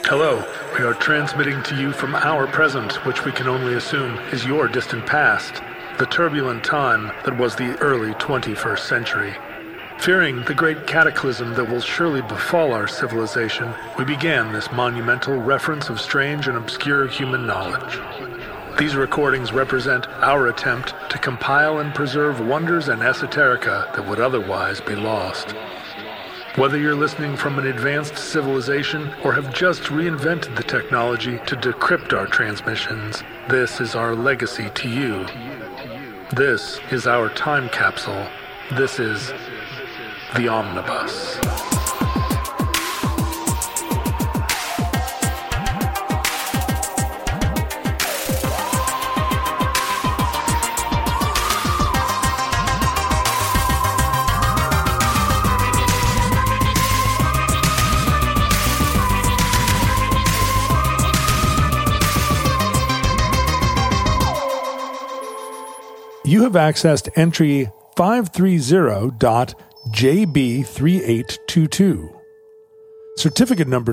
Hello, we are transmitting to you from our present, which we can only assume is your distant past, the turbulent time that was the early 21st century. Fearing the great cataclysm that will surely befall our civilization, we began this monumental reference of strange and obscure human knowledge. These recordings represent our attempt to compile and preserve wonders and esoterica that would otherwise be lost. Whether you're listening from an advanced civilization or have just reinvented the technology to decrypt our transmissions, this is our legacy to you. This is our time capsule. This is the Omnibus. You have accessed entry 530.JB3822. Certificate number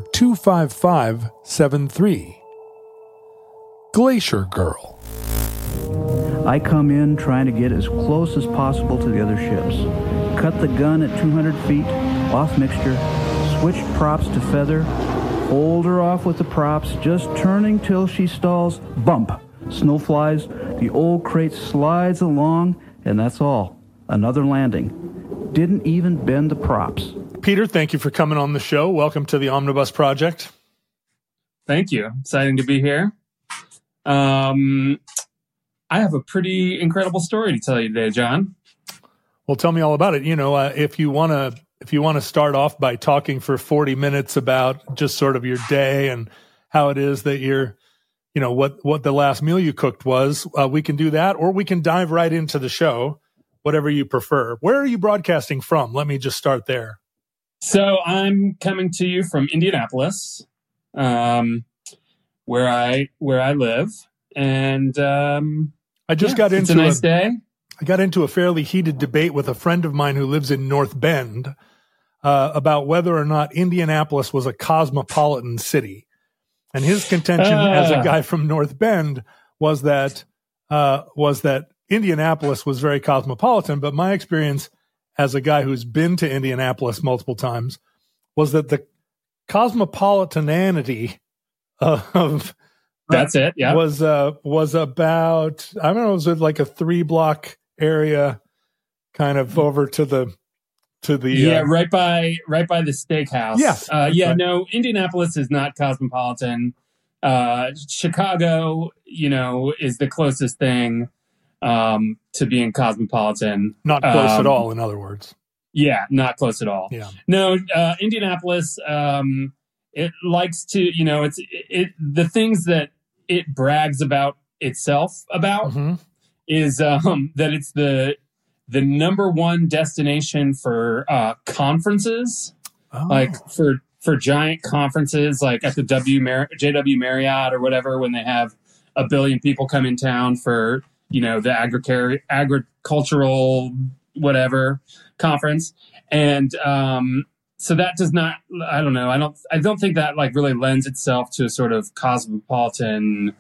25573. Glacier Girl. I come in trying to get as close as possible to the other ships. Cut the gun at 200 feet, off mixture, switched props to feather, hold her off with the props, just turning till she stalls, bump. Snow flies, the old crate slides along, and that's all. Another landing. Didn't even bend the props. Peter, thank you for coming on the show. Welcome to the Omnibus Project. Thank you. Exciting to be here. I have a pretty incredible story to tell you today, John. Well, tell me all about it. You know, if you want to start off by talking for 40 minutes about just sort of your day and how it is that you're, you know, what the last meal you cooked was, we can do that, or we can dive right into the show, whatever you prefer. Where are you broadcasting from? Let me just start there. So I'm coming to you from Indianapolis, where I live, and I just got into it's a nice day. I got into a fairly heated debate with a friend of mine who lives in North Bend about whether or not Indianapolis was a cosmopolitan city. And his contention as a guy from North Bend was that Indianapolis was very cosmopolitan. But my experience as a guy who's been to Indianapolis multiple times was that the cosmopolitanity of that's it. Yeah, was about, I don't know, it was like a 3-block area, kind of over to the right by the steakhouse. Yes. Right. No, Indianapolis is not cosmopolitan. Chicago, is the closest thing to being cosmopolitan. Not close at all, in other words. Yeah, not close at all. Yeah. No, Indianapolis, it likes to, the things that it brags about itself about is that it's the number one destination for conferences, like for giant conferences, like at the JW Marriott or whatever, when they have 1 billion people come in town for, the agricultural whatever conference. And so that does not, I don't know. I don't think that like really lends itself to a sort of cosmopolitan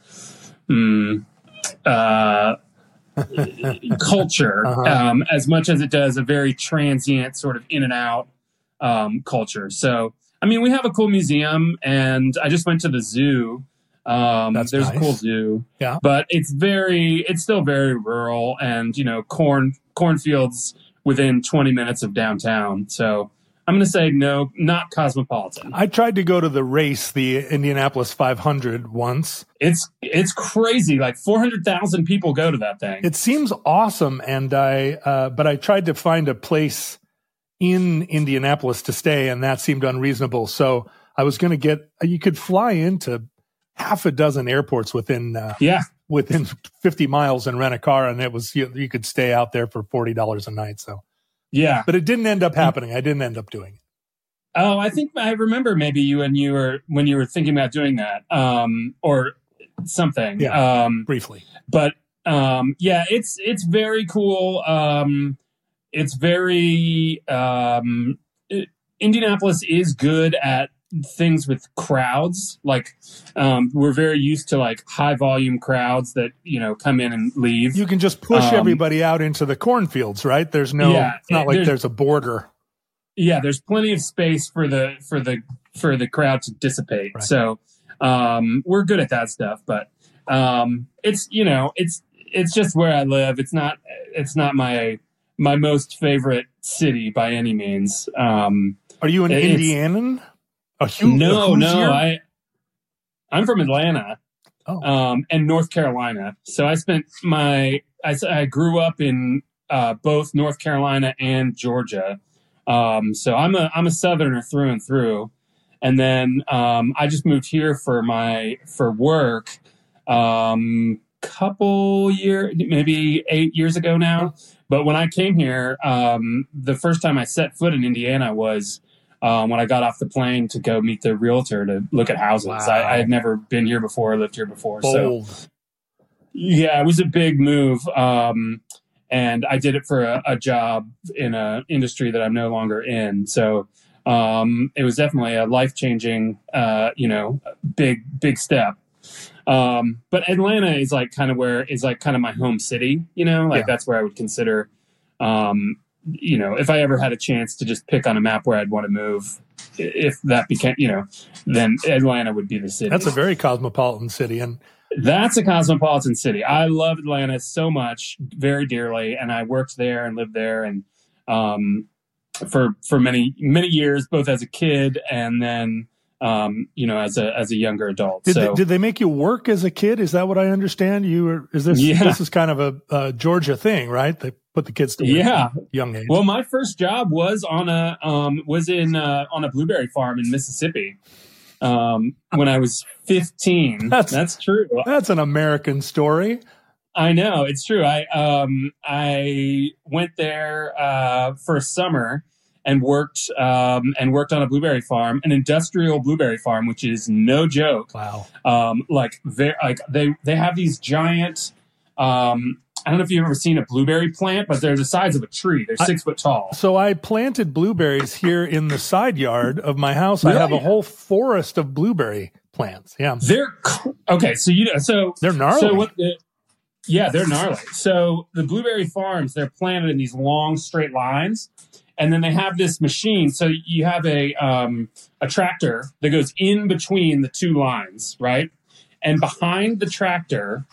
culture as much as it does a very transient sort of in and out culture. So, I mean, we have a cool museum, and I just went to the zoo. There's nice. A cool zoo, yeah, but it's still very rural, and cornfields within 20 minutes of downtown. So I'm going to say no, not cosmopolitan. I tried to go to the race, the Indianapolis 500 once. It's crazy. Like 400,000 people go to that thing. It seems awesome. And but I tried to find a place in Indianapolis to stay, and that seemed unreasonable. So I was going to you could fly into half a dozen airports within 50 miles and rent a car. And it was, you could stay out there for $40 a night. So. Yeah. But it didn't end up happening. I didn't end up doing it. Oh, I think I remember maybe when you were thinking about doing that, or something. Yeah, briefly. But it's very cool. It's very Indianapolis is good at things with crowds. Like, we're very used to like high volume crowds that, come in and leave. You can just push everybody out into the cornfields, right? There's no, it's not like there's a border. Yeah. There's plenty of space for the crowd to dissipate. Right. So, we're good at that stuff, but, it's just where I live. It's not my most favorite city by any means. Are you an Indianan? No. I'm from Atlanta, and North Carolina. So I grew up in both North Carolina and Georgia. So I'm a Southerner through and through. And then I just moved here for work. Couple years, maybe 8 years ago now. But when I came here, the first time I set foot in Indiana was when I got off the plane to go meet the realtor to look at houses. Wow. I had never been here before, lived here before. Bold. So yeah, it was a big move. And I did it for a job in an industry that I'm no longer in. So it was definitely a life-changing, big step. But Atlanta is like kind of my home city, that's where I would consider, if I ever had a chance to just pick on a map where I'd want to move, if that became, then Atlanta would be the city. That's a very cosmopolitan city. And that's a cosmopolitan city. I love Atlanta so much, very dearly. And I worked there and lived there. And, for many, many years, both as a kid and then, as a younger adult. Did they make you work as a kid? Is that what I understand? This is kind of a Georgia thing, right? They put the kids to work at a young age. Well, my first job was on a blueberry farm in Mississippi. When I was 15. That's true. That's an American story. I know, it's true. I went there for a summer and worked on a blueberry farm, an industrial blueberry farm, which is no joke. Wow. They have these giant, I don't know if you've ever seen a blueberry plant, but they're the size of a tree. They're 6 foot tall. So I planted blueberries here in the side yard of my house. Really? I have a whole forest of blueberry plants. Yeah. Okay. So they're gnarly. They're gnarly. So the blueberry farms, they're planted in these long straight lines. And then they have this machine. So you have a tractor that goes in between the two lines, right? And behind the tractor,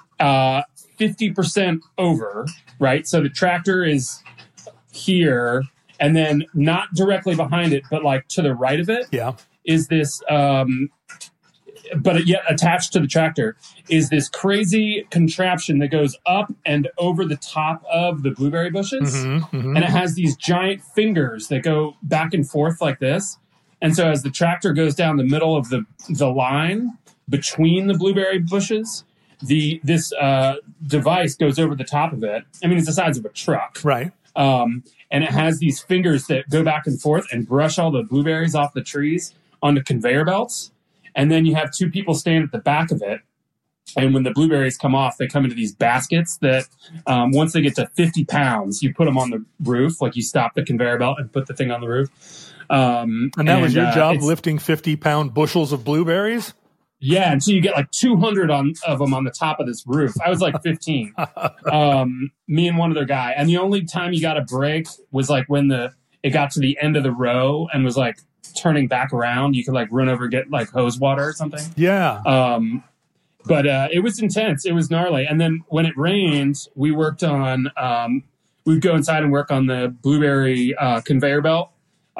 50% over, right? So the tractor is here, and then not directly behind it, but like to the right of it, is this, but yet attached to the tractor is this crazy contraption that goes up and over the top of the blueberry bushes. And it has these giant fingers that go back and forth like this. And so as the tractor goes down the middle of the line between the blueberry bushes, this device goes over the top of it. I mean, it's the size of a truck. Right. And it has these fingers that go back and forth and brush all the blueberries off the trees onto conveyor belts. And then you have two people stand at the back of it. And when the blueberries come off, they come into these baskets that once they get to 50 pounds, you put them on the roof. Like you stop the conveyor belt and put the thing on the roof. And that was your job, lifting 50-pound bushels of blueberries? Yeah. And so you get like 200 of them on the top of this roof. I was like 15. Me and one other guy. And the only time you got a break was like when it got to the end of the row and was like turning back around. You could like run over, get like hose water or something. Yeah. But it was intense. It was gnarly. And then when it rained, we worked on, we'd go inside and work on the blueberry conveyor belt,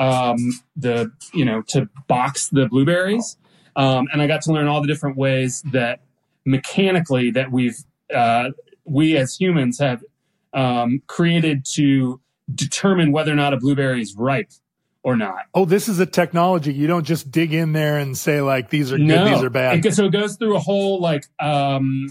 to box the blueberries. And I got to learn all the different ways that mechanically that we as humans have created to determine whether or not a blueberry is ripe or not. Oh, this is a technology. You don't just dig in there and say like, these are good, these are bad. So it goes through a whole, like an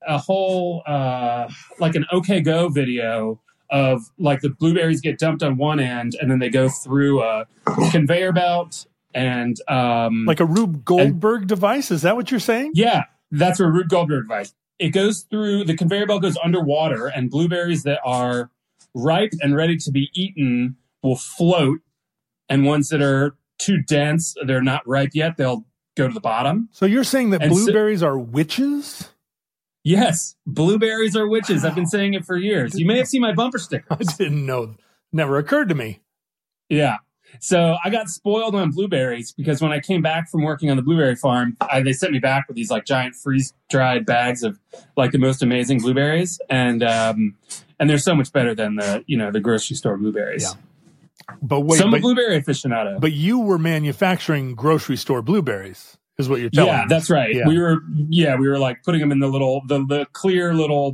OK Go video of like the blueberries get dumped on one end and then they go through a conveyor belt and, like a Rube Goldberg device. Is that what you're saying? Yeah, that's a Rube Goldberg device. It goes through, the conveyor belt goes underwater and blueberries that are ripe and ready to be eaten will float. And ones that are too dense, they're not ripe yet, they'll go to the bottom. So you're saying that blueberries are witches? Yes, blueberries are witches. I've been saying it for years. You may have seen my bumper stickers. I didn't know. Never occurred to me. Yeah. So I got spoiled on blueberries because when I came back from working on the blueberry farm, they sent me back with these like giant freeze-dried bags of like the most amazing blueberries, and they're so much better than the grocery store blueberries. Yeah. But wait, I'm a blueberry aficionado. But you were manufacturing grocery store blueberries, is what you're telling me. Yeah, that's right. Yeah. We were like putting them in the clear little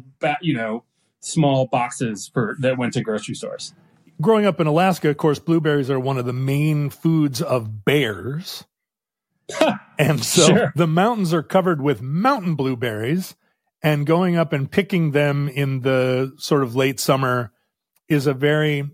small boxes that went to grocery stores. Growing up in Alaska, of course, blueberries are one of the main foods of bears. And so the mountains are covered with mountain blueberries, and going up and picking them in the sort of late summer is a very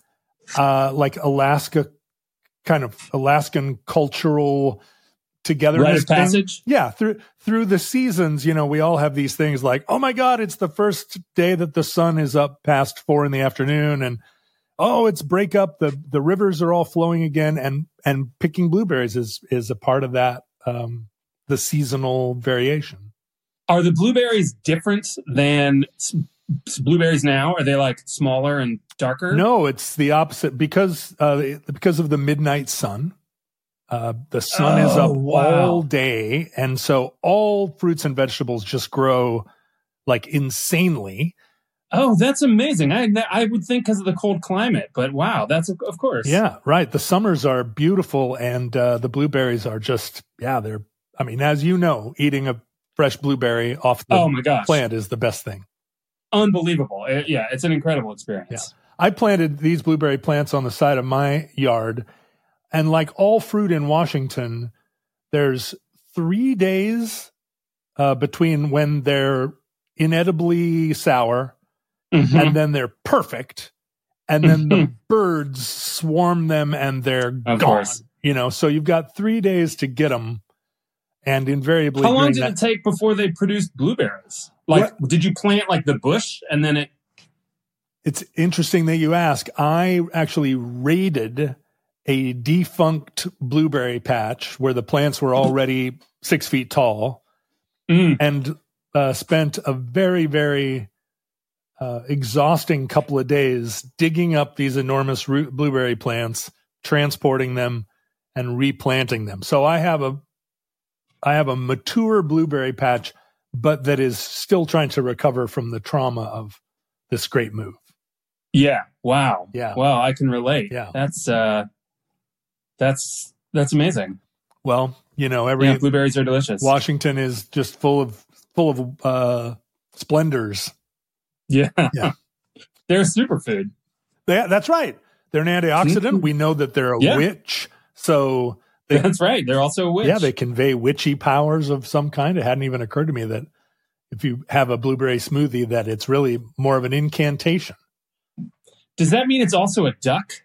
like Alaska kind of Alaskan cultural togetherness rite of passage. Yeah, through the seasons, we all have these things like, oh my God, it's the first day that the sun is up past 4 p.m, and oh, it's break up. The rivers are all flowing again, and picking blueberries is a part of that, the seasonal variation. Are the blueberries different than blueberries now? Are they like smaller and darker? No, it's the opposite because of the midnight sun. The sun is up all day, and so all fruits and vegetables just grow like insanely. Oh, that's amazing. I would think because of the cold climate, but wow, that's of course. Yeah, right. The summers are beautiful, and the blueberries are just, as you know, eating a fresh blueberry off the plant is the best thing. Unbelievable. It's an incredible experience. Yeah. I planted these blueberry plants on the side of my yard, and like all fruit in Washington, there's 3 days between when they're inedibly sour, and then they're perfect, and then the birds swarm them and they're gone. Course. So you've got 3 days to get them, and invariably. How long did it take before they produced blueberries? Like, did you plant like the bush and then it? It's interesting that you ask. I actually raided a defunct blueberry patch where the plants were already 6 feet tall, and spent a very, very exhausting couple of days digging up these enormous blueberry plants, transporting them, and replanting them. So I have a mature blueberry patch, but that is still trying to recover from the trauma of this great move. Yeah. Wow. Yeah. Wow. I can relate. Yeah. That's amazing. Well, blueberries are delicious. Washington is just full of splendors. Yeah. They're a superfood. That's right. They're an antioxidant. We know that they're a witch. So that's right. They're also a witch. Yeah, they convey witchy powers of some kind. It hadn't even occurred to me that if you have a blueberry smoothie, that it's really more of an incantation. Does that mean it's also a duck?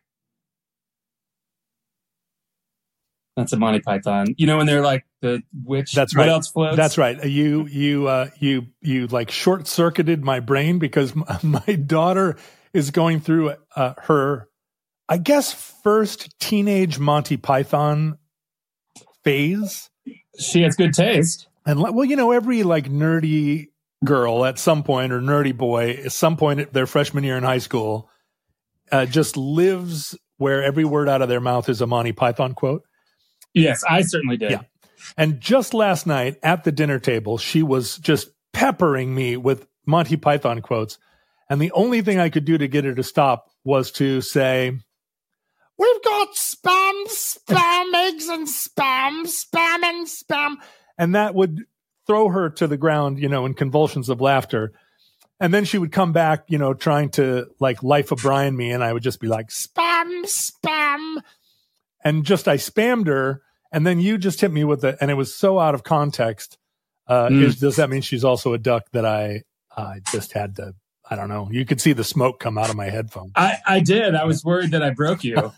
That's a Monty Python. When they're like the witch. That's right. What else floats? That's right. You like short circuited my brain because my daughter is going through her, I guess, first teenage Monty Python phase. She has good taste. And every like nerdy girl at some point, or nerdy boy at some point at their freshman year in high school, just lives where every word out of their mouth is a Monty Python quote. Yes, I certainly did. Yeah. And just last night at the dinner table, she was just peppering me with Monty Python quotes. And the only thing I could do to get her to stop was to say, "We've got spam, eggs and spam. And that would throw her to the ground, in convulsions of laughter. And then she would come back, trying to like Life of Brian me. And I would just be like, spam. And I spammed her. And then you just hit me with it. And it was so out of context. Does that mean she's also a duck that I just had to, I don't know. You could see the smoke come out of my headphones. I did. I was worried that I broke you.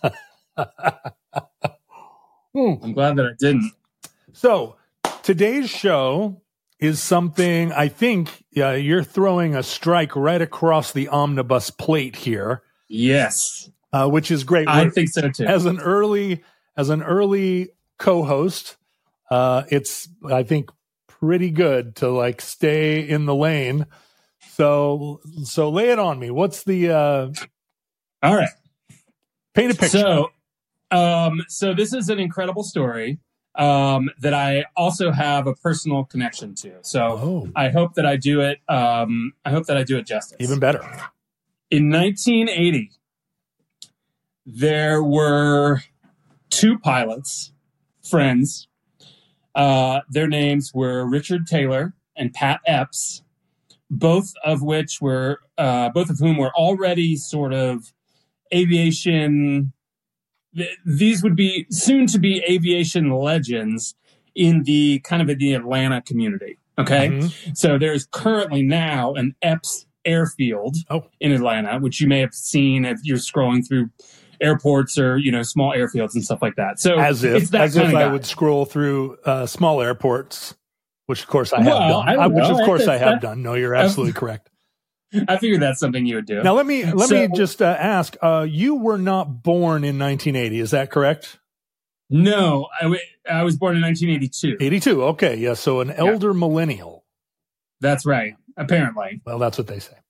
I'm glad that I didn't. So today's show is something I think you're throwing a strike right across the omnibus plate here. Yes. Which is great. I think so too. As an early as an early co-host, it's, I think, pretty good to like stay in the lane. So lay it on me. What's the all right. Paint a picture. So this is an incredible story that I also have a personal connection to. So I hope that I do it. I hope that I do it justice. Even better. In 1980, there were two pilots, friends. Their names were Richard Taylor and Pat Epps, both of whom were already sort of aviation. These would be soon to be aviation legends in the Atlanta community. Okay. Mm-hmm. So there's currently now an Epps airfield in Atlanta, which you may have seen if you're scrolling through airports or, small airfields and stuff like that. So as if I would scroll through small airports, which of course I have done. I have done. No, you're absolutely correct. I figured that's something you would do. Now let me just ask. You were not born in 1980, is that correct? No, I was born in 1982. 82. Okay, yeah. So an elder millennial. That's right. Apparently. Well, that's what they say.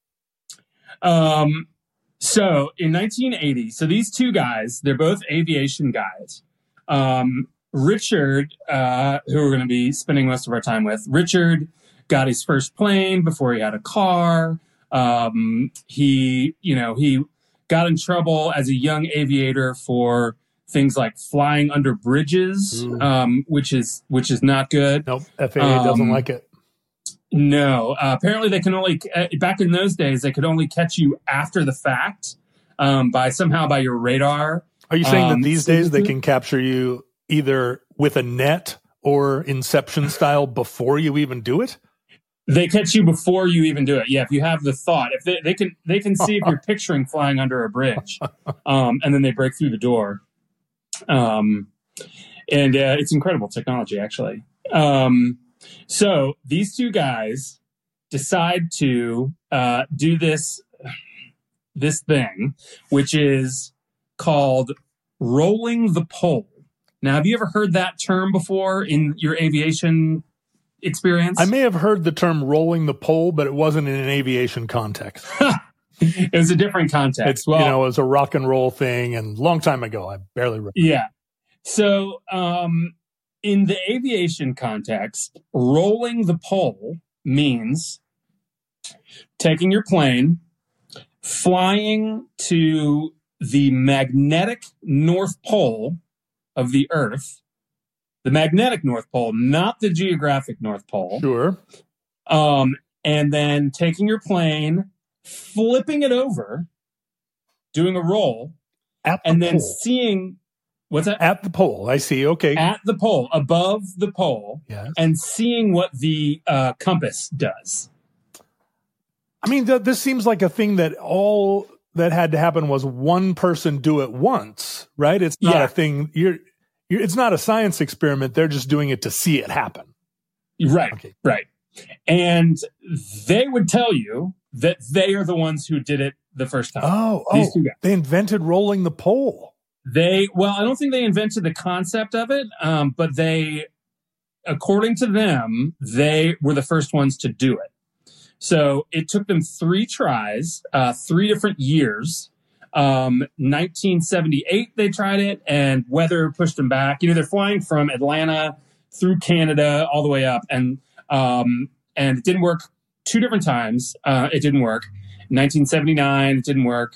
So in 1980, so these two guys, they're both aviation guys. Richard, who we're going to be spending most of our time with, Richard got his first plane before he had a car. He got in trouble as a young aviator for things like flying under bridges, which is not good. Nope. FAA doesn't like it. No, apparently they can only, back in those days, they could only catch you after the fact, by your radar. Are you saying that these days they can capture you either with a net or Inception style before you even do it? They catch you before you even do it. Yeah, if you have the thought, if they can see if you're picturing flying under a bridge, and then they break through the door. And it's incredible technology, actually. So these two guys decide to do this thing, which is called rolling the pole. Now, have you ever heard that term before in your aviation experience? I may have heard the term rolling the pole, but it wasn't in an aviation context. It was a different context. It was a rock and roll thing, and a long time ago. I barely remember. Yeah. So, in the aviation context, rolling the pole means taking your plane, flying to the magnetic North Pole of the Earth, the magnetic North Pole, not the geographic North Pole. Sure. And then taking your plane, flipping it over, doing a roll, and then seeing... What's that? At the pole. I see. Okay. At the pole, above the pole, yes. And seeing what the compass does. I mean, this seems like a thing that all that had to happen was one person do it once, right? It's not a thing. It's not a science experiment. They're just doing it to see it happen. Right. Okay. Right. And they would tell you that they are the ones who did it the first time. These two guys. They invented rolling the pole. I don't think they invented the concept of it, but according to them, they were the first ones to do it. So it took them 3 tries, 3 different years. 1978, they tried it, and weather pushed them back. They're flying from Atlanta through Canada all the way up, and it didn't work 2 different times. It didn't work. 1979, it didn't work.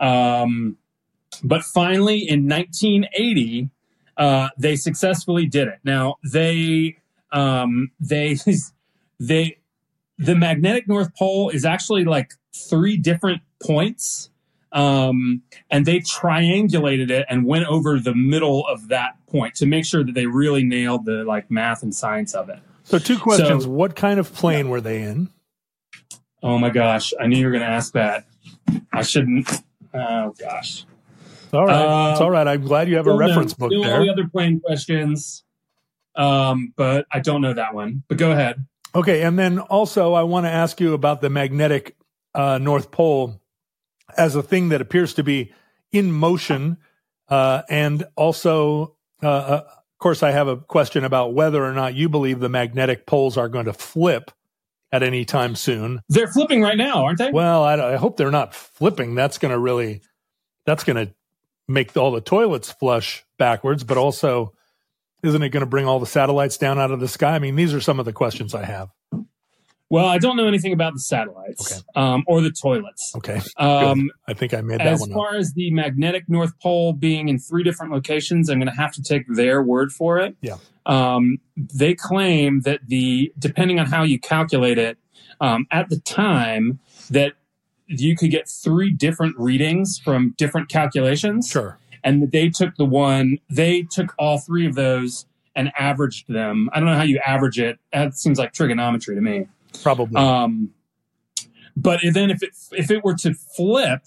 But finally, in 1980, they successfully did it. Now, the magnetic North Pole is actually like 3 different points, and they triangulated it and went over the middle of that point to make sure that they really nailed the math and science of it. So 2 questions. What kind of plane were they in? Oh my gosh. I knew you were going to ask that. I shouldn't. Oh gosh. All right. It's all right. I'm glad you have a reference book there. All the other plane questions, but I don't know that one. But go ahead. Okay. And then also I want to ask you about the magnetic North Pole as a thing that appears to be in motion and also Of course, I have a question about whether or not you believe the magnetic poles are going to flip at any time soon. They're flipping right now, aren't they? Well, I hope they're not flipping. That's going to make all the toilets flush backwards, but also, isn't it going to bring all the satellites down out of the sky? I mean, these are some of the questions I have. Well, I don't know anything about the satellites or the toilets. Okay. I think I made that one up. As far as the magnetic North Pole being in 3 different locations, I'm going to have to take their word for it. Yeah. They claim that depending on how you calculate it, at the time that you could get 3 different readings from different calculations. Sure. And they took all 3 of those and averaged them. I don't know how you average it. That seems like trigonometry to me. Probably. But then if it were to flip,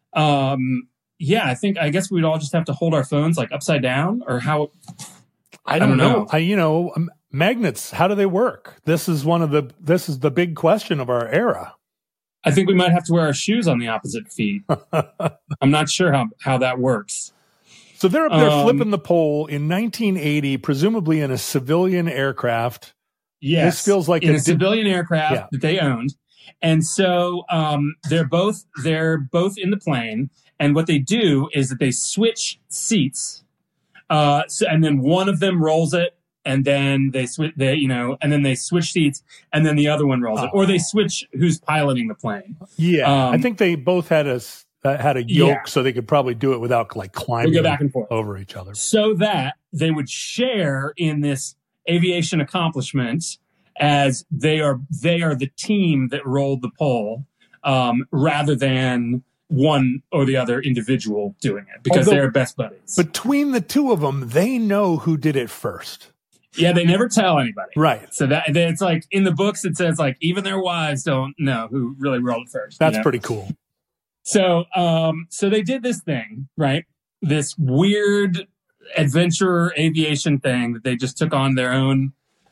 I guess we'd all just have to hold our phones like upside down, or how. I don't know. Magnets, how do they work? This is the big question of our era. I think we might have to wear our shoes on the opposite feet. I'm not sure how that works. So they're up there flipping the pole in 1980, presumably in a civilian aircraft. Yes, this feels like in a civilian aircraft that they owned, and so they're both in the plane. And what they do is that they switch seats, and then one of them rolls it, and then they switch. And then they switch seats, and then the other one rolls it, or they switch who's piloting the plane. Yeah, I think they both had a yoke, so they could probably do it without like climbing go back and forth over each other, so that they would share in this aviation accomplishment, as they are the team that rolled the pole, rather than one or the other individual doing it, because they're best buddies. Between the two of them, they know who did it first. Yeah, they never tell anybody. Right. So that it's like in the books, it says like even their wives don't know who really rolled it first. That's pretty cool. So, so they did this thing, right? This weird adventure aviation thing that they just took on their own,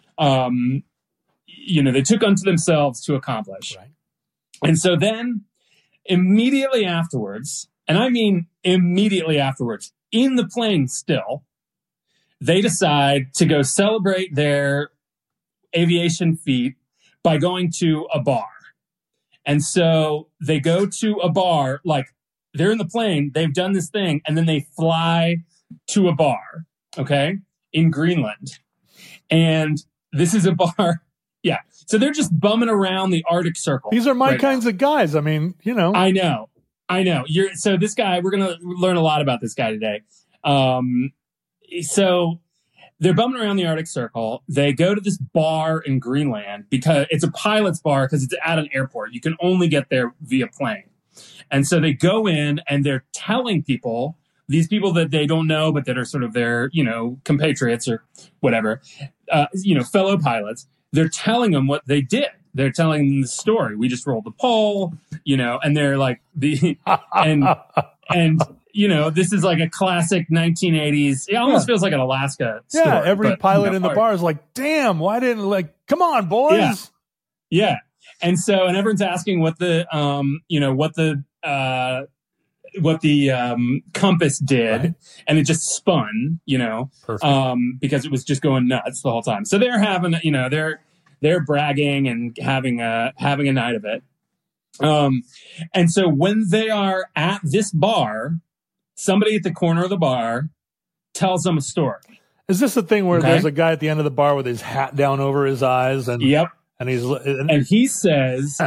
they took unto themselves to accomplish. Right. And so then immediately afterwards, and I mean immediately afterwards, in the plane still, they decide to go celebrate their aviation feat by going to a bar. And so they go to a bar, like they're in the plane, they've done this thing, and then they fly to a bar, okay, in Greenland. And this is a bar. Yeah. So they're just bumming around the Arctic Circle. These are my kinds of guys. I mean, I know. So this guy, we're going to learn a lot about this guy today. So they're bumming around the Arctic Circle. They go to this bar in Greenland because it's a pilot's bar, because it's at an airport. You can only get there via plane. And so they go in and they're telling people, these people that they don't know, but that are sort of their, compatriots or whatever, fellow pilots, they're telling them what they did. They're telling them the story. We just rolled the pole, and they're like and this is like a classic 1980s. It almost feels like an Alaska story. Yeah, every pilot in the bar is like, damn, why didn't come on, boys. Yeah. And so, and everyone's asking what the compass did, right. And it just spun, because it was just going nuts the whole time. So they're having, they're bragging and having a night of it. And so when they are at this bar, somebody at the corner of the bar tells them a story. Is this the thing where there's a guy at the end of the bar with his hat down over his eyes? And yep. And he says,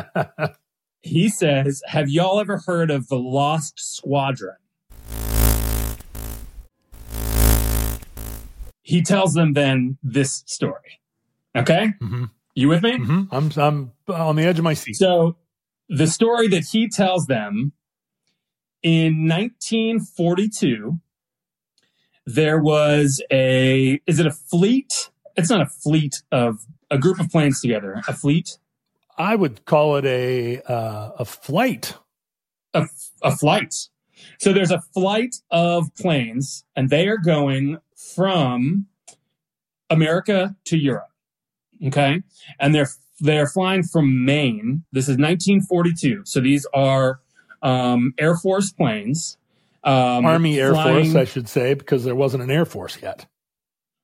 have y'all ever heard of the Lost Squadron? He tells them then this story. Okay? Mm-hmm. You with me? Mm-hmm. I'm on the edge of my seat. So the story that he tells them, in 1942, there was is it a fleet? It's not a fleet of a group of planes together. A fleet? I would call it a flight. A flight. So there's a flight of planes, and they are going from America to Europe. Okay, and they're flying from Maine. This is 1942. So these are Air Force planes. Army Air Force, I should say, because there wasn't an Air Force yet.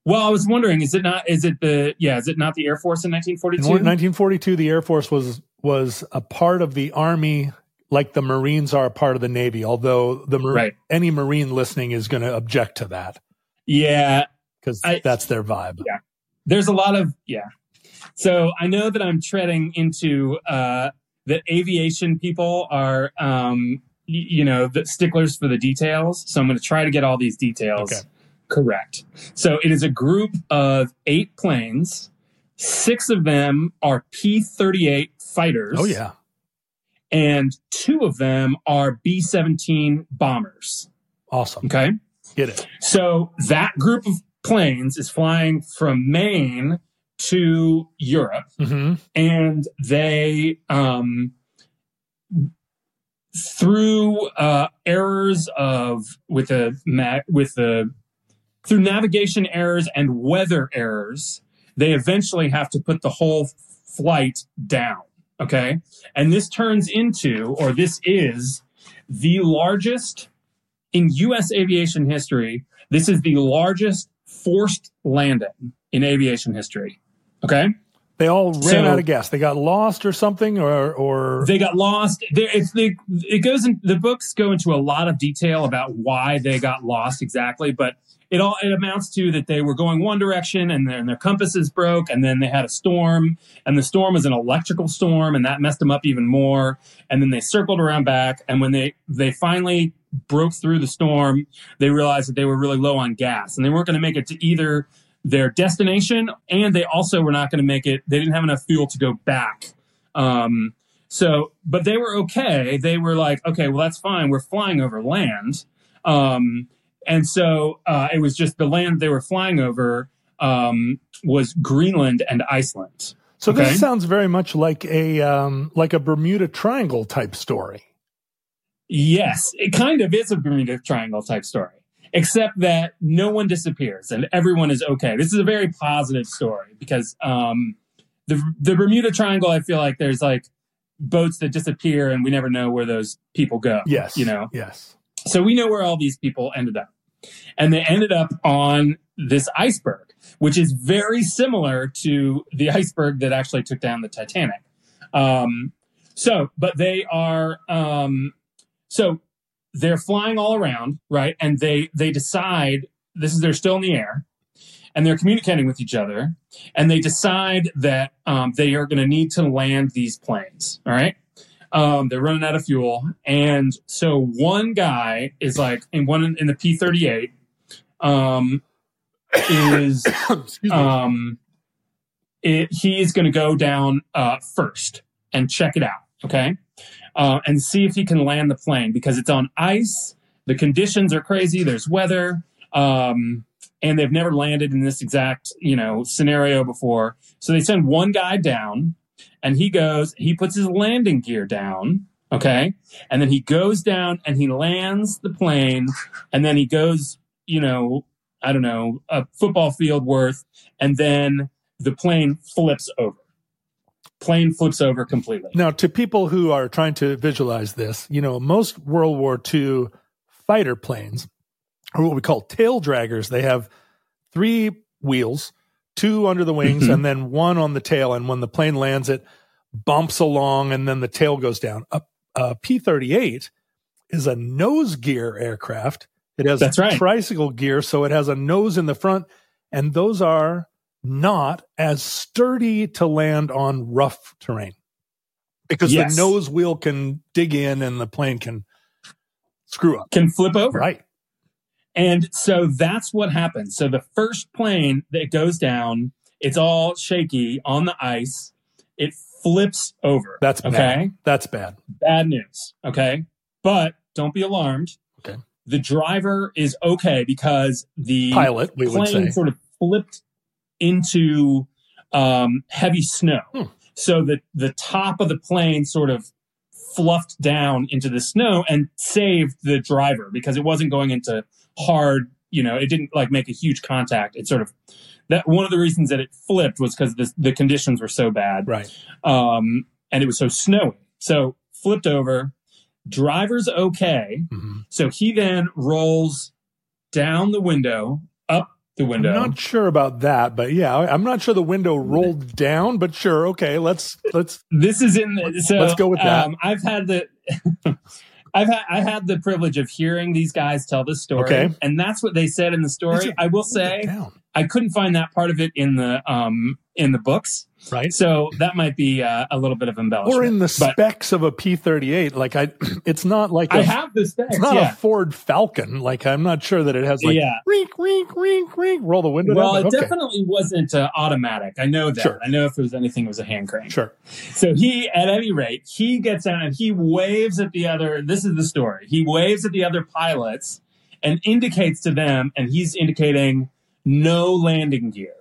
Well, I was wondering, is it not the Air Force in 1942? In 1942, the Air Force was a part of the Army, like the Marines are a part of the Navy, although any Marine listening is going to object to that. Yeah. Because that's their vibe. Yeah. There's a lot of, So I know that I'm treading into that aviation people are, the sticklers for the details. So I'm going to try to get all these details correct. So it is a group of 8 planes. 6 of them are P-38 fighters. Oh, yeah. And 2 of them are B-17 bombers. Awesome. Okay. Get it. So that group of planes is flying from Maine to Europe, and they, through errors through navigation errors and weather errors, they eventually have to put the whole flight down. Okay. And this is the largest in U.S. aviation history. This is the largest forced landing in aviation history. Okay. They all ran out of gas. They got lost or something, or they got lost. The books go into a lot of detail about why they got lost exactly, but it amounts to that they were going one direction and their compasses broke, and then they had a storm, and the storm was an electrical storm, and that messed them up even more. And then they circled around back, and when they finally broke through the storm, they realized that they were really low on gas, and they weren't going to make it to either their destination, and they also were not going to make it. They didn't have enough fuel to go back. But they were okay. They were like, okay, well, that's fine. We're flying over land. And so it was just the land they were flying over was Greenland and Iceland. So this sounds very much like a Bermuda Triangle type story. Yes, it kind of is a Bermuda Triangle type story, except that no one disappears and everyone is okay. This is a very positive story because the Bermuda Triangle, I feel like there's like boats that disappear and we never know where those people go. Yes. Yes. So we know where all these people ended up. And they ended up on this iceberg, which is very similar to the iceberg that actually took down the Titanic. But they are, so they're flying all around, right? And they decide, they're still in the air, and they're communicating with each other, and they decide that they are going to need to land these planes, all right? They're running out of fuel, and so one guy is like in the P-38 he is going to go down first and check it out, okay, and see if he can land the plane because it's on ice. The conditions are crazy. There's weather, and they've never landed in this exact scenario before. So they send one guy down. And he puts his landing gear down, okay? And then he goes down and he lands the plane. And then he goes, a football field worth. And then the plane flips over. Plane flips over completely. Now, to people who are trying to visualize this, most World War II fighter planes are what we call tail draggers. They have 3 wheels, 2 under the wings, and then 1 on the tail. And when the plane lands, it bumps along, and then the tail goes down. A P-38 is a nose gear aircraft. It has tricycle gear, so it has a nose in the front, and those are not as sturdy to land on rough terrain because the nose wheel can dig in and the plane can screw up. Can flip over. Right. And so that's what happens. So the first plane that goes down, it's all shaky on the ice. It flips over. That's bad. Okay. That's bad. Bad news. Okay. But don't be alarmed. Okay. The driver is okay because the pilot, we would say, sort of flipped into heavy snow. So that the top of the plane sort of fluffed down into the snow and saved the driver because it wasn't going into hard, it didn't like make a huge contact. It sort of, that one of the reasons that it flipped was because the conditions were so bad. Right. And it was so snowy. So flipped over, driver's okay. So he then rolls down the window, up the window. I'm not sure about that, but yeah, I'm not sure the window rolled down, but sure. Okay. Let's This is in the, so let's go with that. I've had the, I had the privilege of hearing these guys tell the story, Okay. and that's what they said in the story. I will say I couldn't find that part of it in the books. Right. So that might be a little bit of embellishment. Or in the specs of a P-38. Like it's not like I have the specs. It's not a Ford Falcon. Like I'm not sure that it has like rink, rink, rink, rink, roll the window down. Well, it definitely wasn't automatic. I know that. Sure. I know if there was anything, it was a hand crank. Sure. So at any rate, he gets out and he waves at the other. This is the story. He waves at the other pilots and indicates to them, and he's indicating no landing gear,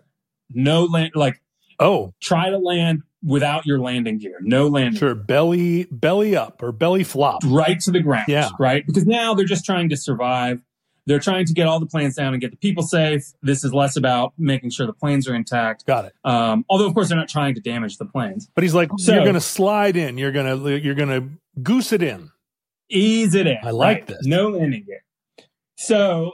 try to land without your landing gear. No landing. Sure, belly up or belly flop. Right to the ground. Yeah. Right? Because now they're just trying to survive. They're trying to get all the planes down and get the people safe. This is less about making sure the planes are intact. Got it. Although, of course, they're not trying to damage the planes. But he's like, you're going to slide in. You're going to goose it in. Ease it in. I like this. No landing gear. So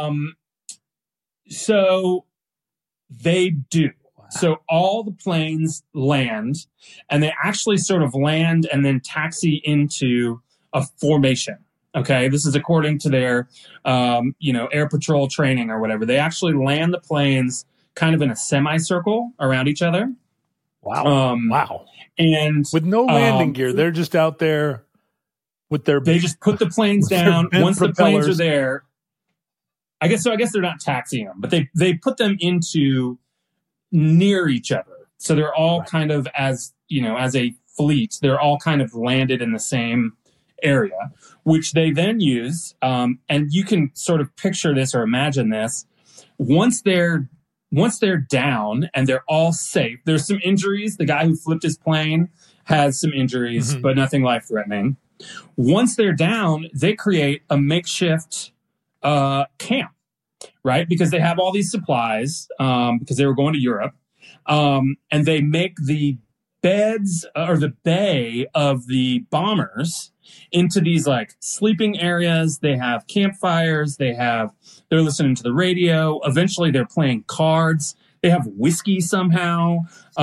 they do. So all the planes land, and they actually sort of land and then taxi into a formation. Okay, this is according to their, air patrol training or whatever. They actually land the planes kind of in a semicircle around each other. Wow! Wow! And with no landing gear, they're just out there with their. They just put the planes down. Once the planes are there, I guess they're not taxiing them, but they put them into near each other. So they're all kind of as a fleet, they're all kind of landed in the same area, which they then use. And you can sort of picture this or imagine this. Once they're down and they're all safe, there's some injuries. The guy who flipped his plane has some injuries, but nothing life-threatening. Once they're down, they create a makeshift camp. Right, because they have all these supplies because they were going to Europe, and they make the beds or the bay of the bombers into these like sleeping areas. They have campfires. They're listening to the radio. Eventually, they're playing cards. They have whiskey somehow.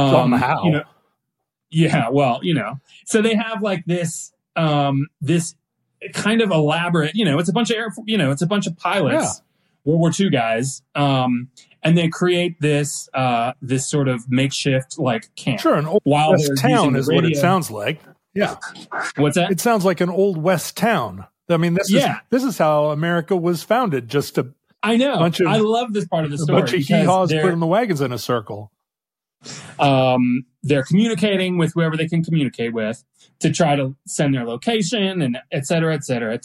So they have like this this kind of elaborate. It's a bunch of pilots. Yeah. World War II guys, and they create this this sort of makeshift like camp. Sure, an old West town is what it sounds like. Yeah, what's that? It sounds like an old West town. I mean, this is how America was founded. I know. I love this part of the story. A bunch of hee-haws put in the wagons in a circle. They're communicating with whoever they can communicate with to try to send their location and et cetera,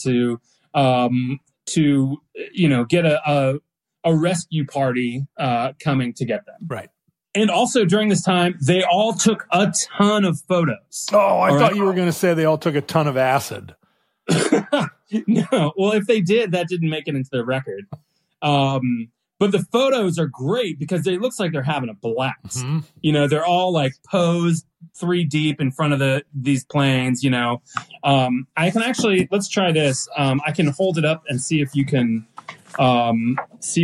to get a rescue party coming to get them. Right. And also during this time, they all took a ton of photos. Oh, I thought you were going to say they all took a ton of acid. No. Well, if they did, that didn't make it into the record. But the photos are great because it looks like they're having a blast. Mm-hmm. They're all like posed 3 deep in front of these planes. I can actually, let's try this. I can hold it up and see if you can see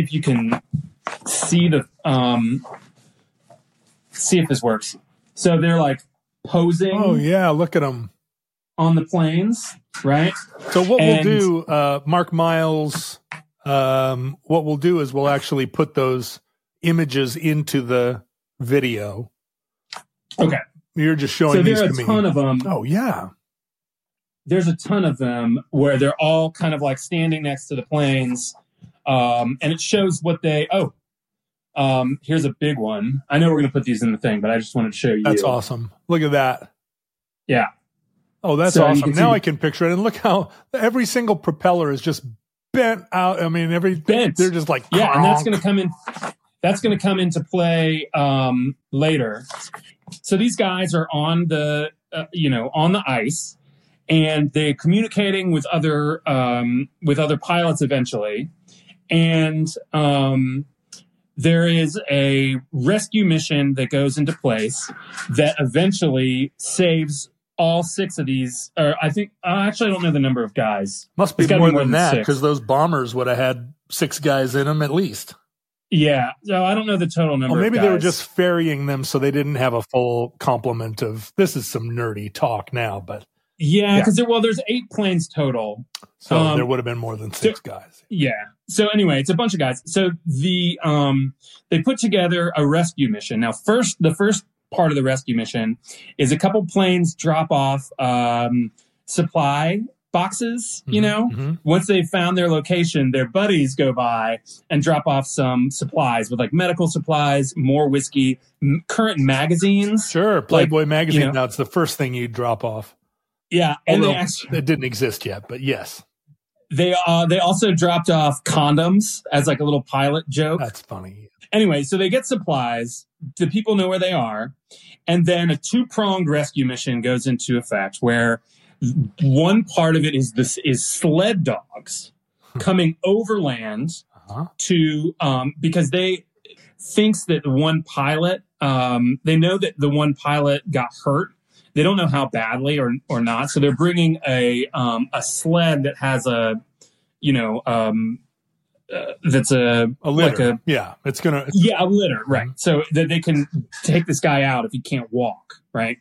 if this works. So they're like posing. Oh yeah, look at them on the planes, right? So what we'll do, Mark Miles. What we'll do is we'll actually put those images into the video. Okay. You're just showing these to me. So there's a ton of them. Oh, yeah. There's a ton of them where they're all kind of like standing next to the planes. And it shows what here's a big one. I know we're going to put these in the thing, but I just wanted to show you. That's awesome. Look at that. Yeah. Oh, that's awesome. Now I can picture it. And look how every single propeller is just bent out. I mean, bent. They're just like, yeah, and that's going to come in. That's going to come into play later. So these guys are on the on the ice, and they're communicating with other pilots eventually, and there is a rescue mission that goes into place that eventually saves all 6 of these. Or I think actually I don't know the number of guys. Must be more than that because those bombers would have had 6 guys in them at least. Yeah. So I don't know the total number. Well, maybe of they were guys. just ferrying them so they didn't have a full complement of, this is some nerdy talk now, but. Yeah, because there's 8 planes total. So there would have been more than 6 guys. Yeah. So anyway, it's a bunch of guys. So they put together a rescue mission. Now, the first part of the rescue mission is a couple planes drop off supply boxes. You know, once they've found their location, their buddies go by and drop off some supplies with like medical supplies, more whiskey, current magazines. Sure, Playboy magazine. Now it's the first thing you drop off. Yeah, and it didn't exist yet, but yes. They also dropped off condoms as like a little pilot joke. That's funny. Anyway, so they get supplies. The people know where they are. And then a 2-pronged rescue mission goes into effect where one part of it is sled dogs coming overland to because they thinks that the one pilot they know that the one pilot got hurt. They don't know how badly or not, so they're bringing a sled that has a litter. A litter, right? So that they can take this guy out if he can't walk, right?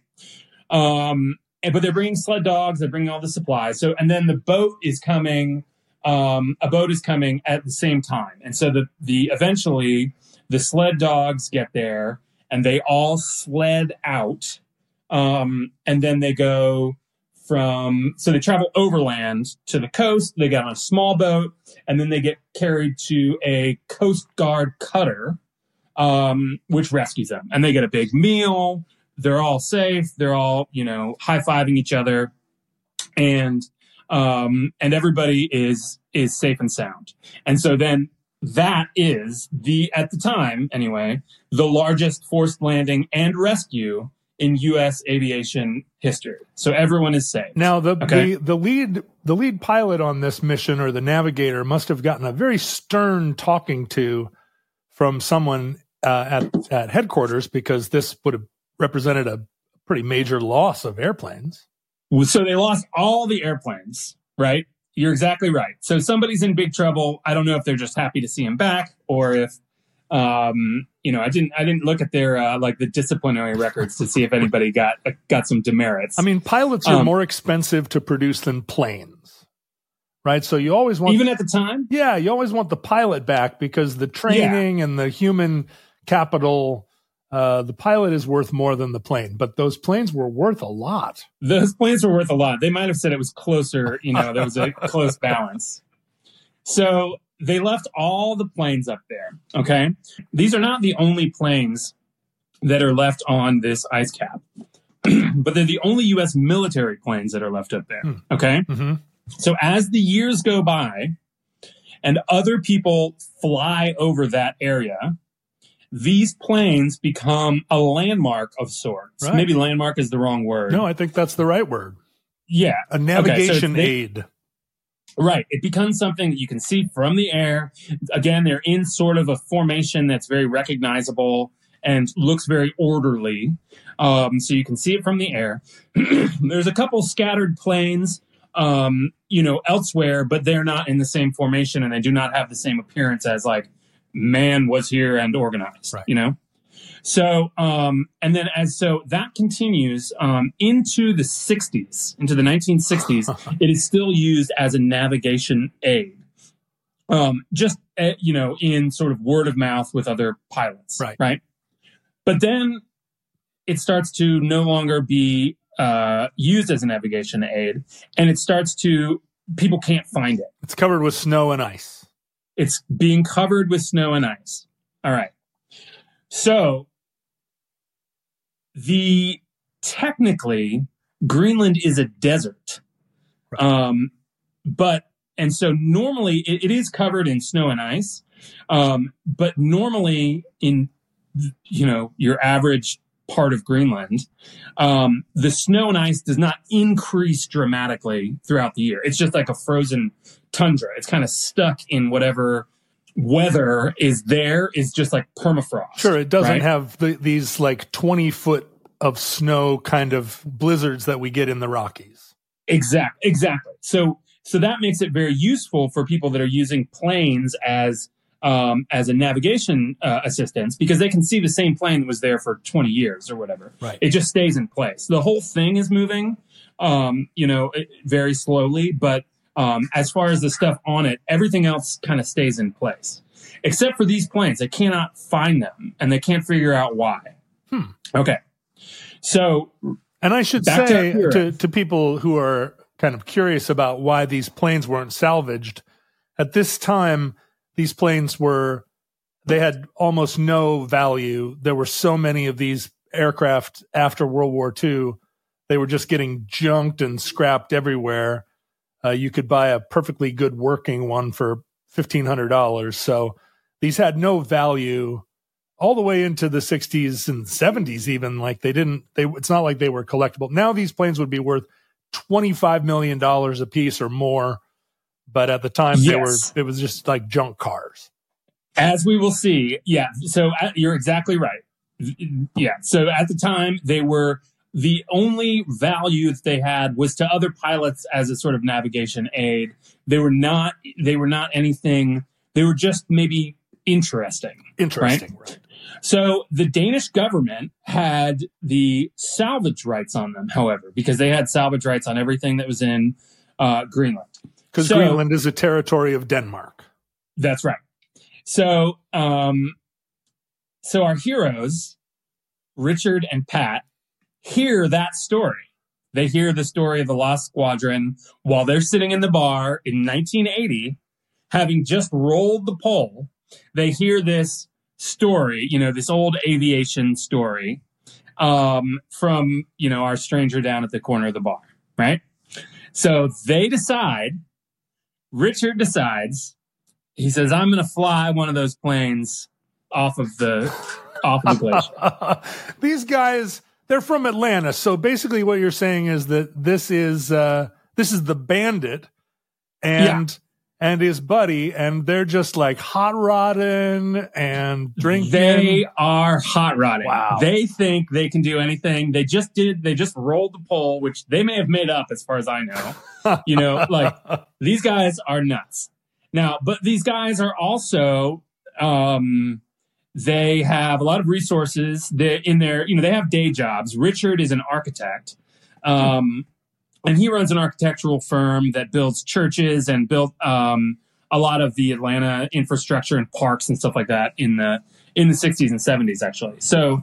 But they're bringing sled dogs. They're bringing all the supplies. So and then the boat is coming. A boat is coming at the same time, and so eventually the sled dogs get there and they all sled out. And then they go so they travel overland to the coast. They get on a small boat and then they get carried to a Coast Guard cutter, which rescues them. And they get a big meal. They're all safe. They're all, high-fiving each other. And everybody is safe and sound. And so then that is at the time anyway, the largest forced landing and rescue in U.S. aviation history. So everyone is safe. Now, the lead pilot on this mission, or the navigator, must have gotten a very stern talking to from someone at headquarters, because this would have represented a pretty major loss of airplanes. So they lost all the airplanes, right? You're exactly right. So somebody's in big trouble. I don't know if they're just happy to see him back, or if I didn't look at their the disciplinary records to see if anybody got some demerits. I mean, pilots are more expensive to produce than planes, right? So you always want, even at the time, you always want the pilot back, because the training and the human capital, the pilot is worth more than the plane. But those planes were worth a lot. Those planes were worth a lot. They might have said it was closer. There was a close balance. So they left all the planes up there, okay? These are not the only planes that are left on this ice cap, but they're the only U.S. military planes that are left up there, okay? Mm-hmm. So as the years go by and other people fly over that area, these planes become a landmark of sorts. Right. Maybe landmark is the wrong word. No, I think that's the right word. Yeah. A navigation aid. Right. It becomes something that you can see from the air. Again, they're in sort of a formation that's very recognizable and looks very orderly. So you can see it from the air. There's a couple scattered planes, elsewhere, but they're not in the same formation, and they do not have the same appearance as like man was here and organized, right. So, and then so that continues into the 60s, into the 1960s, it is still used as a navigation aid, in sort of word of mouth with other pilots, right? But then it starts to no longer be used as a navigation aid, and people can't find it. It's covered with snow and ice. It's being covered with snow and ice. All right. So technically Greenland is a desert. Right. So normally it is covered in snow and ice. But normally in, your average part of Greenland, the snow and ice does not increase dramatically throughout the year. It's just like a frozen tundra. It's kind of stuck in whatever weather is just like permafrost. Sure, it doesn't have these like 20-foot of snow kind of blizzards that we get in the Rockies. Exactly. So that makes it very useful for people that are using planes as as a navigation assistance, because they can see the same plane that was there for 20 years or whatever. Right. It just stays in place. The whole thing is moving, very slowly, but as far as the stuff on it, everything else kind of stays in place, except for these planes. They cannot find them, and they can't figure out why. Okay. So, and I should say to people who are kind of curious about why these planes weren't salvaged, at this time, these planes they had almost no value. There were so many of these aircraft after World War II, they were just getting junked and scrapped everywhere. You could buy a perfectly good working one for $1,500. So these had no value all the way into the 60s and 70s even. Like it's not like they were collectible. Now these planes would be worth $25 million a piece or more. But at the time, it was just like junk cars. As we will see. Yeah. So you're exactly right. Yeah. So at the time, they were, the only value that they had was to other pilots as a sort of navigation aid. They were not anything. They were just maybe interesting. Right? So the Danish government had the salvage rights on them, however, because they had salvage rights on everything that was in Greenland. Because Greenland is a territory of Denmark. That's right. So, so our heroes, Richard and Pat, hear that story. They hear the story of the Lost Squadron while they're sitting in the bar in 1980, having just rolled the pole. They hear this story, this old aviation story, from, our stranger down at the corner of the bar, right? So Richard decides, he says, I'm going to fly one of those planes off of the glacier. These guys, they're from Atlanta. So basically what you're saying is that this is the Bandit and his buddy, and they're just like hot rodding and drinking. They are hot rodding. Wow. They think they can do anything. They just rolled the pole, which they may have made up as far as I know. Like these guys are nuts. Now, but these guys are also, they have a lot of resources. They have day jobs. Richard is an architect. And he runs an architectural firm that builds churches and built a lot of the Atlanta infrastructure and parks and stuff like that in the 60s and 70s, actually. So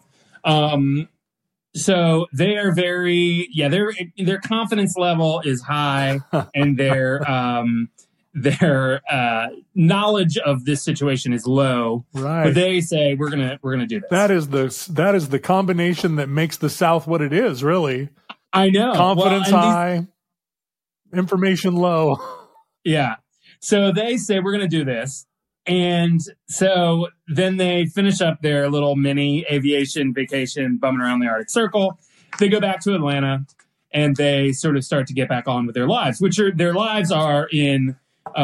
they are very, their confidence level is high, and their knowledge of this situation is low. Right. But they say we're gonna do this. That is the combination that makes the South what it is, really. I know. Confidence high, information low. Yeah. So they say, we're going to do this. And so then they finish up their little mini aviation vacation, bumming around the Arctic Circle. They go back to Atlanta, and they sort of start to get back on with their lives, their lives are in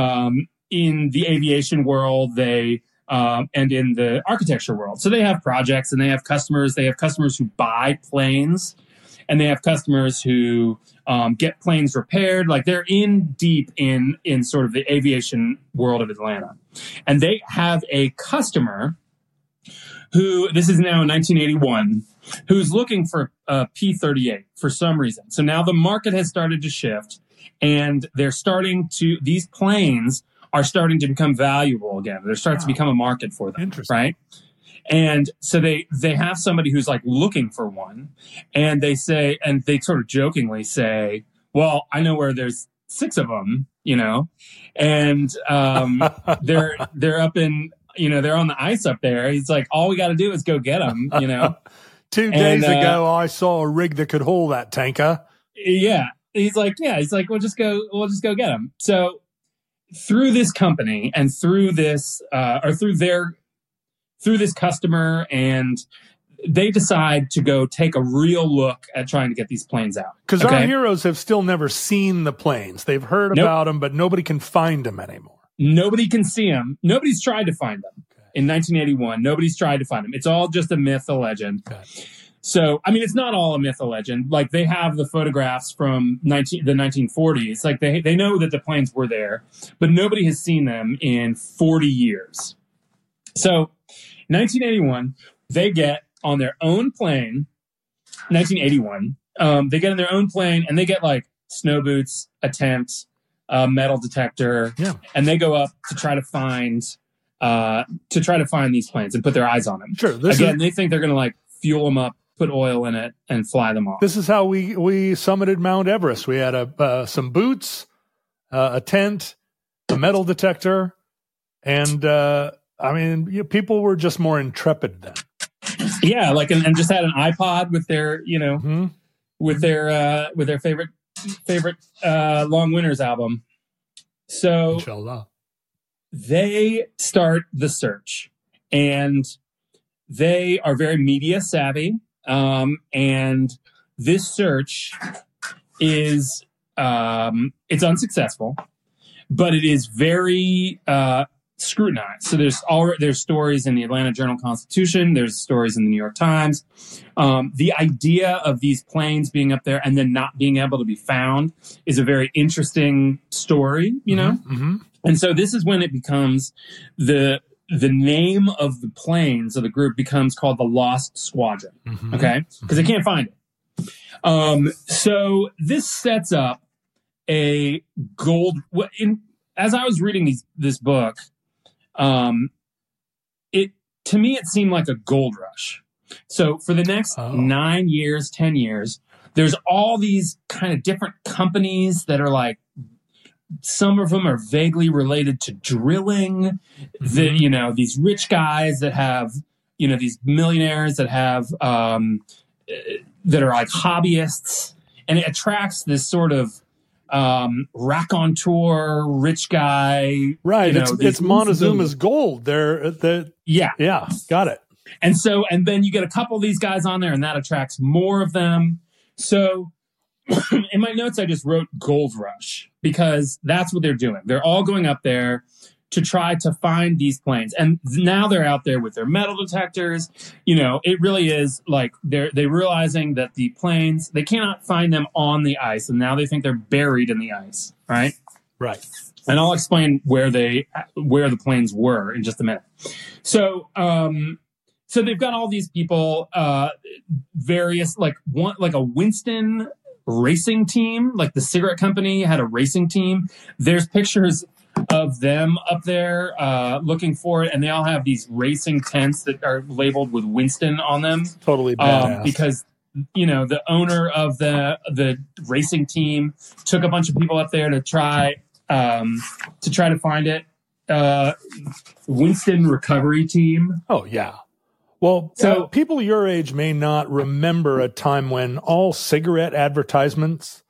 the aviation world. And in the architecture world. So they have projects, and they have customers. They have customers who buy planes. And they have customers who get planes repaired. Like they're deep in sort of the aviation world of Atlanta. And they have a customer who, this is now in 1981, who's looking for a P-38 for some reason. So now the market has started to shift, and these planes are starting to become valuable again. There starts to become a market for them. Interesting. Right? And so they have somebody who's like looking for one, and they say, and they sort of jokingly say, well, I know where there's 6 of them, and they're up in, they're on the ice up there. He's like, all we got to do is go get them, 2 days ago, I saw a rig that could hold that tanker. Yeah. He's like, we'll just go get them. So through this company and through this, through this customer, and they decide to go take a real look at trying to get these planes out. Because our heroes have still never seen the planes. They've heard about them, but nobody can find them anymore. Nobody can see them. Nobody's tried to find them. In 1981, nobody's tried to find them. It's all just a myth, a legend. Okay. So, I mean, it's not all a myth, a legend. Like, they have the photographs from the 1940s. Like, they know that the planes were there, but nobody has seen them in 40 years. So 1981, they get on their own plane. 1981, they get on their own plane and they get like snow boots, a tent, a metal detector, and they go up to try to find these planes and put their eyes on them. Sure. They think they're going to like fuel them up, put oil in it, and fly them off. This is how we summited Mount Everest. We had some boots, a tent, a metal detector, and people were just more intrepid then. Yeah, like and just had an iPod with their with their favorite Long Winters album. So Inshallah. They start the search, and they are very media savvy. And this search is it's unsuccessful, but it is very scrutinized. So there's stories in the Atlanta Journal-Constitution. There's stories in the New York Times. The idea of these planes being up there and then not being able to be found is a very interesting story, you know? Mm-hmm. And so this is when it becomes the name of the planes of the group becomes called the Lost Squadron. Mm-hmm. Okay. Because they can't find it. So this sets up a as I was reading this book, to me, it seemed like a gold rush. So for the next 9 years, 10 years, there's all these kind of different companies that are like, some of them are vaguely related to drilling. Mm-hmm. These rich guys that have, these millionaires that have, that are like hobbyists, and it attracts this sort of raconteur rich guy. Right. It's Montezuma's gold. Yeah, got it. And then you get a couple of these guys on there and that attracts more of them. So in my notes, I just wrote Gold Rush because that's what they're doing. They're all going up there to try to find these planes. And now they're out there with their metal detectors. It really is like they're realizing that the planes, they cannot find them on the ice. And now they think they're buried in the ice. Right. Right. And I'll explain where the planes were in just a minute. So they've got all these people, various, like a Winston racing team, like the cigarette company had a racing team. There's pictures of them up there looking for it, and they all have these racing tents that are labeled with Winston on them. Totally badass. Because the owner of the racing team took a bunch of people up there to try to find it. Winston Recovery Team. Oh yeah. Well, so people your age may not remember a time when all cigarette advertisements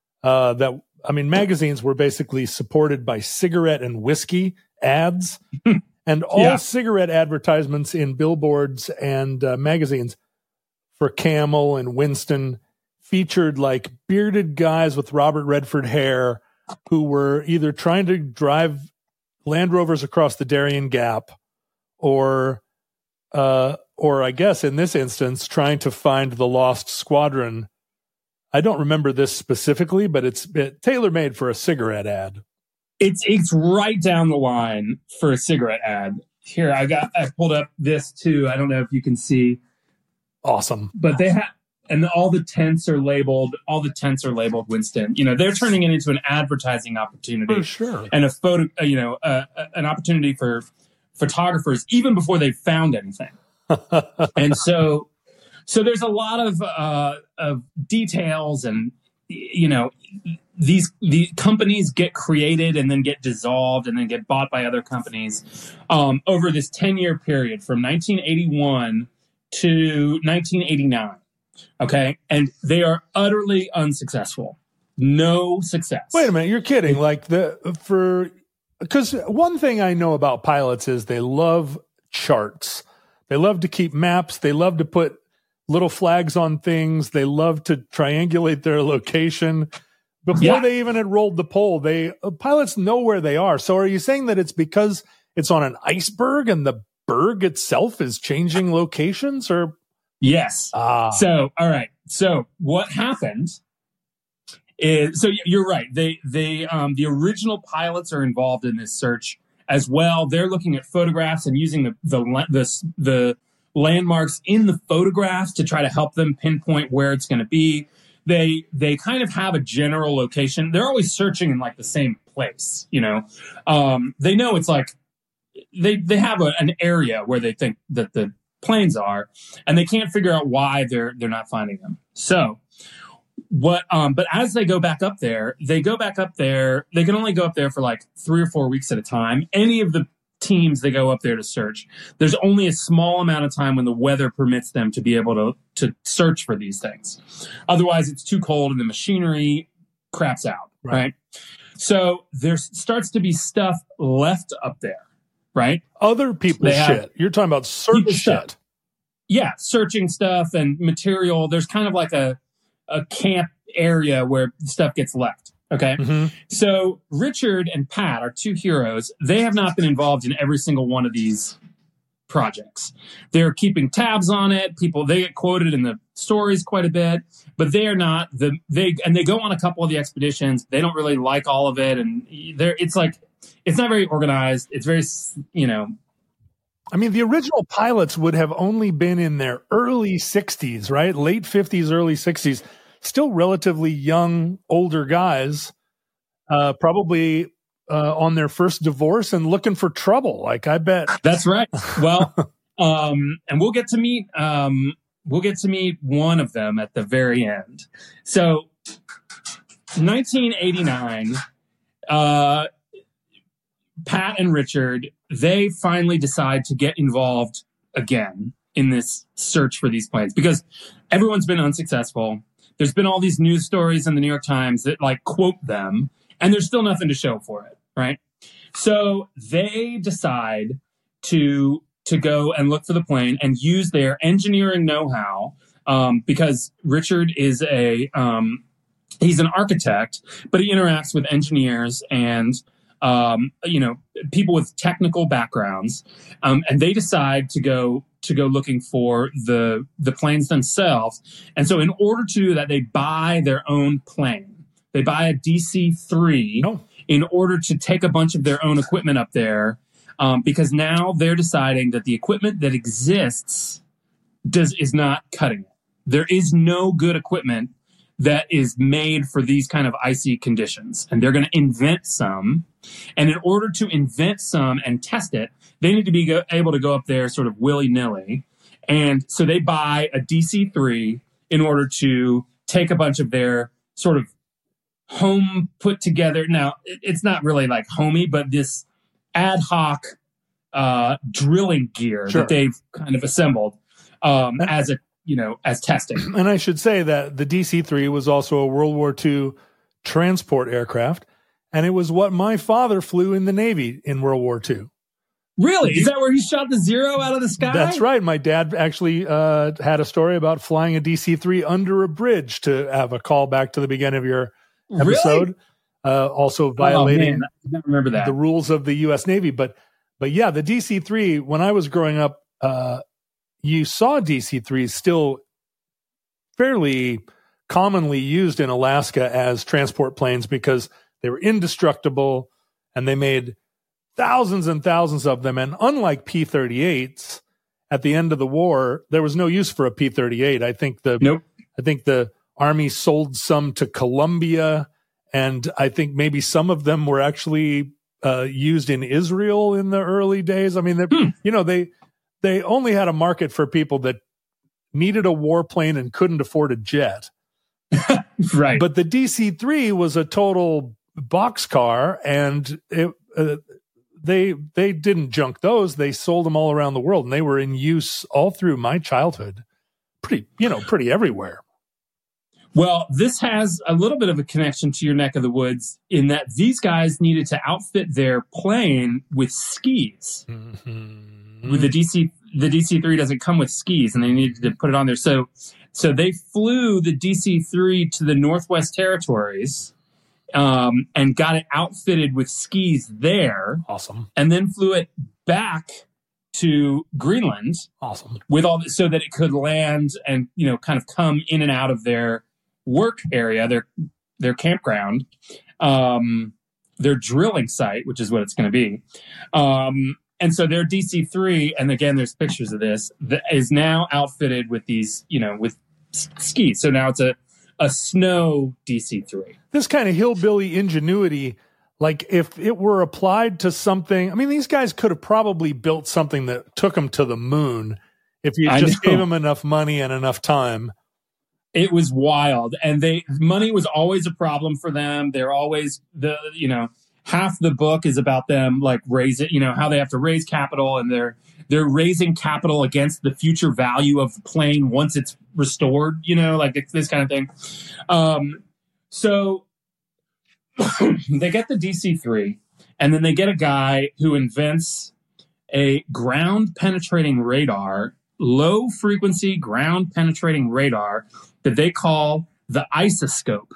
magazines were basically supported by cigarette and whiskey ads, and all cigarette advertisements in billboards and magazines for Camel and Winston featured like bearded guys with Robert Redford hair who were either trying to drive Land Rovers across the Darien Gap or I guess in this instance, trying to find the Lost Squadron. I don't remember this specifically, but it's tailor-made for a cigarette ad. It's right down the line for a cigarette ad. Here, I pulled up this too. I don't know if you can see. Awesome. But they have, and all the tents are labeled Winston. They're turning it into an advertising opportunity. For sure. And a photo, an opportunity for photographers even before they've found anything. And so there's a lot of details, and these companies get created and then get dissolved and then get bought by other companies over this 10-year period from 1981 to 1989. Okay, and they are utterly unsuccessful. No success. Wait a minute, you're kidding? Because one thing I know about pilots is they love charts. They love to keep maps. They love to put little flags on things. They love to triangulate their location. Before they even had rolled the pole, pilots know where they are. So are you saying that it's because it's on an iceberg and the berg itself is changing locations? Or yes. So, all right. So what happened is, so you're right. The original pilots are involved in this search as well. They're looking at photographs and using the landmarks in the photographs to try to help them pinpoint where it's going to be. They kind of have a general location. They're always searching in like the same place, you know. They know it's like they have an area where they think that the planes are, and they can't figure out why they're not finding them. So but as they go back up there, they can only go up there for like 3 or 4 weeks at a time. Any of the teams they go up there to search, there's only a small amount of time when the weather permits them to be able to search for these things. Otherwise, it's too cold and the machinery craps out, right? So there starts to be stuff left up there, right? Other people's shit. You're talking about search shit. Stuff. Yeah, searching stuff and material. There's kind of like a camp area where stuff gets left. Okay. Mm-hmm. So Richard and Pat are two heroes. They have not been involved in every single one of these projects. They're keeping tabs on it. They get quoted in the stories quite a bit, but they are not they go on a couple of the expeditions. They don't really like all of it. And it's not very organized. It's very, you know, I mean, the original pilots would have only been in their early 60s, right? Late 50s, early 60s. Still relatively young, older guys, probably on their first divorce and looking for trouble. Like, I bet. That's right. Well, and we'll get to meet one of them at the very end. So 1989, Pat and Richard, they finally decide to get involved again in this search for these planes because everyone's been unsuccessful. There's been all these news stories in the New York Times that like quote them, and there's still nothing to show for it, right? So they decide to go and look for the plane and use their engineering know-how, because Richard is he's an architect, but he interacts with engineers and people with technical backgrounds, and they decide to go looking for the planes themselves. And so in order to do that, they buy their own plane. They buy a DC-3 in order to take a bunch of their own equipment up there, because now they're deciding that the equipment that exists is not cutting it. There is no good equipment that is made for these kind of icy conditions. And they're going to invent some. And in order to invent some and test it, they need to be able to go up there sort of willy-nilly. And so they buy a DC-3 in order to take a bunch of their sort of home put together. Now, it's not really like homey, but this ad hoc drilling gear that they've kind of assembled as testing. And I should say that the DC-3 was also a World War II transport aircraft, and it was what my father flew in the Navy in World War II. Really? Is that where he shot the Zero out of the sky? That's right. My dad actually had a story about flying a DC-3 under a bridge, to have a call back to the beginning of your episode. Really? Also violating I don't remember that. The rules of the U.S. Navy. But yeah, the DC-3, when I was growing up, you saw DC-3s still fairly commonly used in Alaska as transport planes because they were indestructible and they made thousands and thousands of them. And unlike P-38s, at the end of the war, there was no use for a P-38. I think the Army sold some to Colombia, and I think maybe some of them were actually used in Israel in the early days. I mean, they only had a market for people that needed a warplane and couldn't afford a jet. Right. But the DC-3 was a total boxcar, and they didn't junk those. They sold them all around the world, and they were in use all through my childhood. Pretty everywhere. Well, this has a little bit of a connection to your neck of the woods in that these guys needed to outfit their plane with skis. Mm-hmm. With the DC-3 doesn't come with skis, and they needed to put it on there. So they flew the DC-3 to the Northwest Territories, and got it outfitted with skis there. Awesome. And then flew it back to Greenland. Awesome. With all this, so that it could land and kind of come in and out of their work area, their campground, their drilling site, which is what it's going to be. And so their DC-3, and again, there's pictures of this, is now outfitted with these, with skis. So now it's a snow DC-3. This kind of hillbilly ingenuity, like if it were applied to something, I mean, these guys could have probably built something that took them to the moon if you just gave them enough money and enough time. It was wild. And money was always a problem for them. They're always half the book is about them like how they have to raise capital, and they're raising capital against the future value of the plane once it's restored, like this kind of thing. So they get the DC-3, and then they get a guy who invents a ground penetrating radar, low frequency ground penetrating radar that they call the isoscope.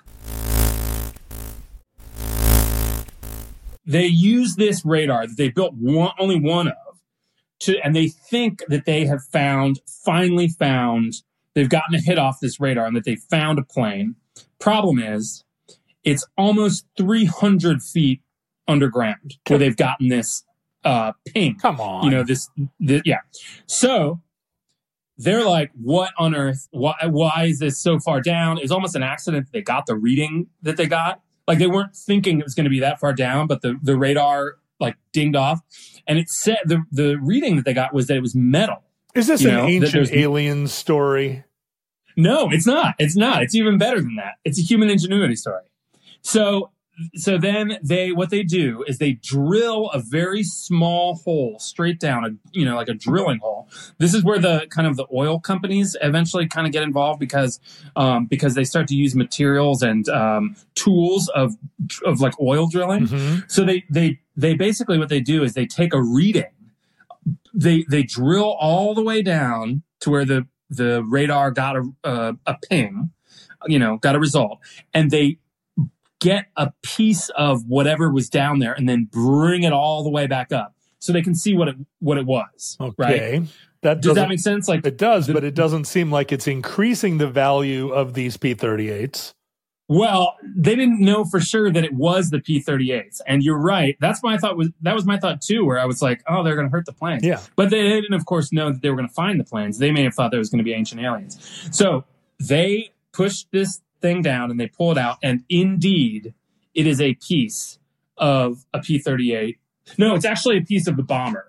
They use this radar that they built only one of, and they think that they have finally found, they've gotten a hit off this radar and that they found a plane. Problem is, it's almost 300 feet underground where they've gotten this ping. Come on. Yeah. So they're like, what on earth? Why is this so far down? It's almost an accident that they got the reading that they got. Like, they weren't thinking it was going to be that far down, but the radar like dinged off, and it said the reading that they got was that it was metal. Is this an ancient alien story? No, it's not. It's not. It's even better than that. It's a human ingenuity story. So then what they do is they drill a very small hole straight down, like a drilling hole. This is where the kind of the oil companies eventually kind of get involved because they start to use materials and tools of like oil drilling. Mm-hmm. So they basically, what they do is they take a reading. They drill all the way down to where the radar got a ping, got a result, and they get a piece of whatever was down there and then bring it all the way back up so they can see what it was. Okay. Right? Does that make sense? Like, it does, but it doesn't seem like it's increasing the value of these P-38s. Well, they didn't know for sure that it was the P-38s. And you're right. That was my thought too, where I was like, oh, they're going to hurt the planes. Yeah. But they didn't, of course, know that they were going to find the planes. They may have thought there was going to be ancient aliens. So they pushed this thing down and they pull it out, and indeed it is a piece of a P-38. No, it's actually a piece of the bomber.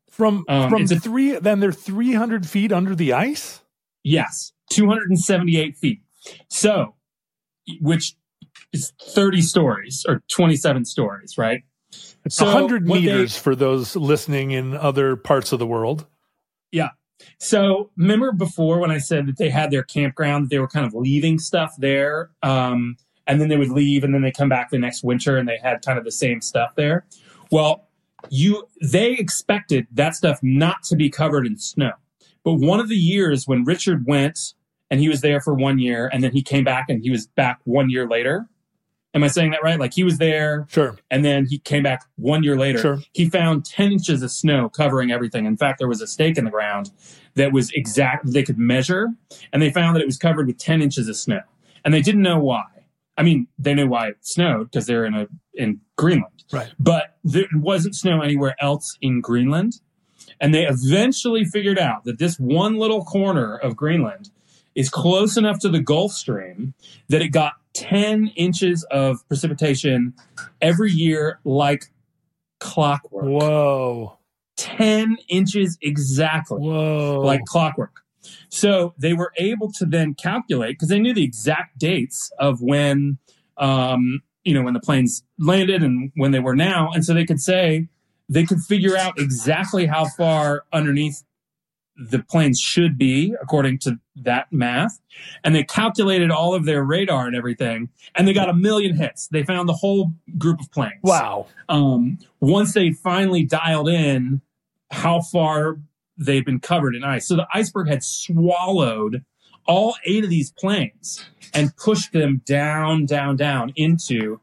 Then they're 300 feet under the ice? Yes, 278 feet. So, which is 30 stories or 27 stories, right? It's 100 meters for those listening in other parts of the world. Yeah. So remember before when I said that they had their campground, they were kind of leaving stuff there, and then they would leave and then they come back the next winter and they had kind of the same stuff there. Well, they expected that stuff not to be covered in snow. But one of the years when Richard went and he was there for 1 year and then he came back and he was back 1 year later. Am I saying that right? Like, he was there. Sure. And then he came back 1 year later. Sure. He found 10 inches of snow covering everything. In fact, there was a stake in the ground that was they could measure, and they found that it was covered with 10 inches of snow. And they didn't know why. I mean, they knew why it snowed because they're in Greenland. Right. But there wasn't snow anywhere else in Greenland. And they eventually figured out that this one little corner of Greenland is close enough to the Gulf Stream that it got 10 inches of precipitation every year like clockwork. Whoa. 10 inches exactly. Whoa. Like clockwork. So they were able to then calculate, because they knew the exact dates of when, when the planes landed and when they were now. And so they could figure out exactly how far underneath the planes should be according to that math. And they calculated all of their radar and everything, and they got 1 million hits. They found the whole group of planes. Wow. Once they finally dialed in how far they'd been covered in ice. So the iceberg had swallowed all 8 of these planes and pushed them down, down, down into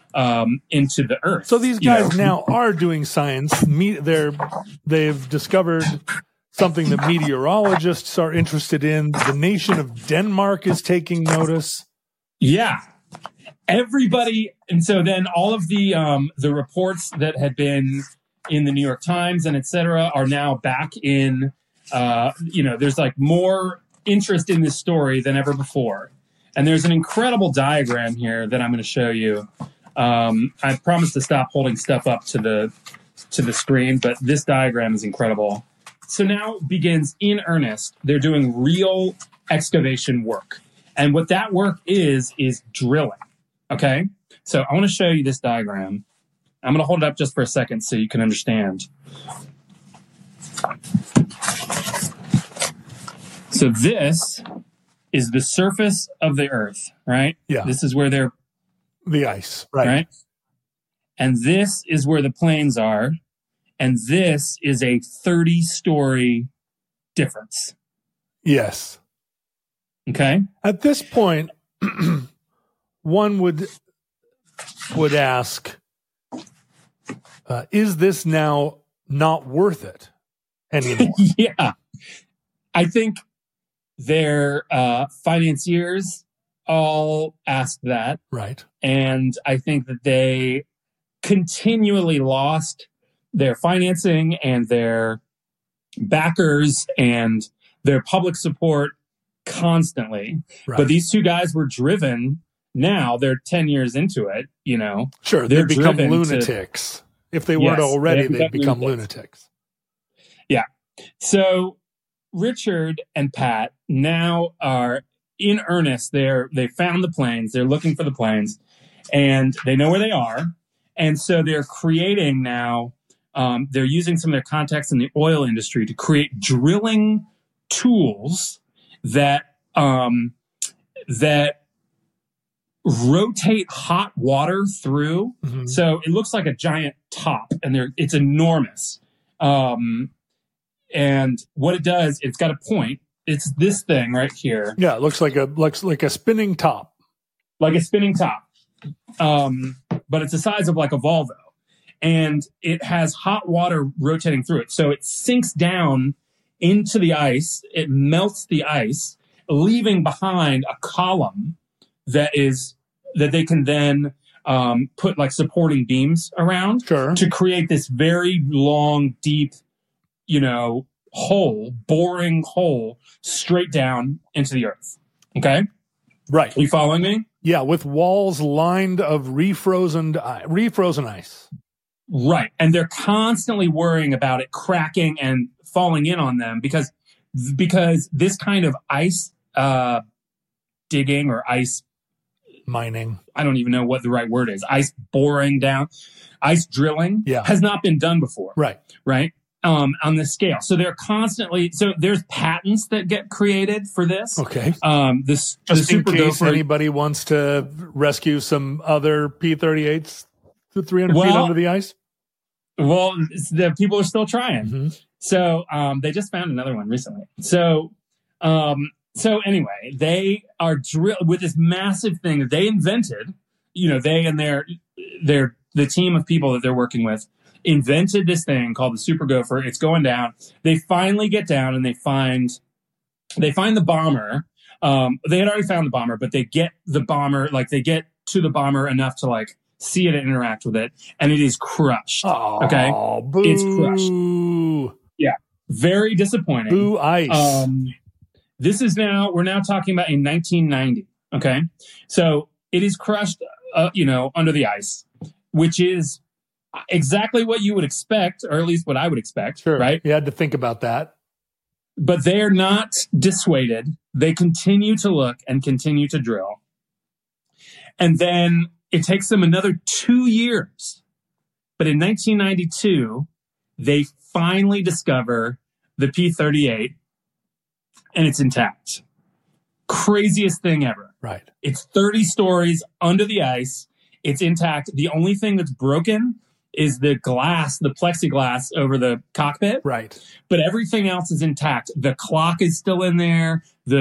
the earth. So these guys now are doing science. They've discovered something that meteorologists are interested in. The nation of Denmark is taking notice. Yeah. everybody. And so then all of the reports that had been in the New York Times and et cetera are now back in, there's like more interest in this story than ever before. And there's an incredible diagram here that I'm going to show you. I promised to stop holding stuff up to the screen, but this diagram is incredible. So now begins in earnest. They're doing real excavation work. And what that work is drilling. Okay? So I want to show you this diagram. I'm going to hold it up just for a second so you can understand. So this is the surface of the earth, right? Yeah. This is where they're... The ice, right? And this is where the plains are. And this is a 30-story difference. Yes. Okay. At this point, one would ask, is this now not worth it anymore? Yeah. I think their financiers all asked that. Right. And I think that they continually lost their financing and their backers and their public support constantly. Right. But these two guys were driven. Now they're 10 years into it, Sure, they've become lunatics. If they weren't already, they've become lunatics. Yeah. So Richard and Pat now are in earnest. They found the plains. They're looking for the plains, and they know where they are. And so they're creating now. They're using some of their contacts in the oil industry to create drilling tools that rotate hot water through. Mm-hmm. So it looks like a giant top, and it's enormous. And what it does, it's got a point. It's this thing right here. Yeah, it looks like a spinning top. Like a spinning top. But it's the size of like a Volvo. And it has hot water rotating through it. So it sinks down into the ice. It melts the ice, leaving behind a column that they can then put like supporting beams around. Sure. To create this very long, deep, boring hole straight down into the earth. Okay? Right. Are you following me? Yeah, with walls lined of refrozen ice. Right. And they're constantly worrying about it cracking and falling in on them because this kind of ice digging or ice mining, I don't even know what the right word is, ice boring down, ice drilling has not been done before. Right. Right. On this scale. So they're constantly, there's patents that get created for this. Okay. Just in case anybody wants to rescue some other P-38s to 300 feet under the ice. Well, the people are still trying. Mm-hmm. So they just found another one recently. So anyway, they are drilled with this massive thing that they invented. They and the team of people that they're working with invented this thing called the Super Gopher. It's going down. They finally get down and they find the bomber. They had already found the bomber, but they get the bomber, they get to the bomber enough to see it and interact with it, and it is crushed. Oh, okay, boo. It's crushed. Yeah, very disappointing. Boo ice. We're now talking about in 1990. Okay, so it is crushed, under the ice, which is exactly what you would expect, or at least what I would expect. Sure, right? You had to think about that. But they are not dissuaded. They continue to look and continue to drill. And then it takes them another 2 years. But in 1992, they finally discover the P-38, and it's intact. Craziest thing ever. Right. It's 30 stories under the ice. It's intact. The only thing that's broken is the glass, the plexiglass over the cockpit. Right. But everything else is intact. The clock is still in there.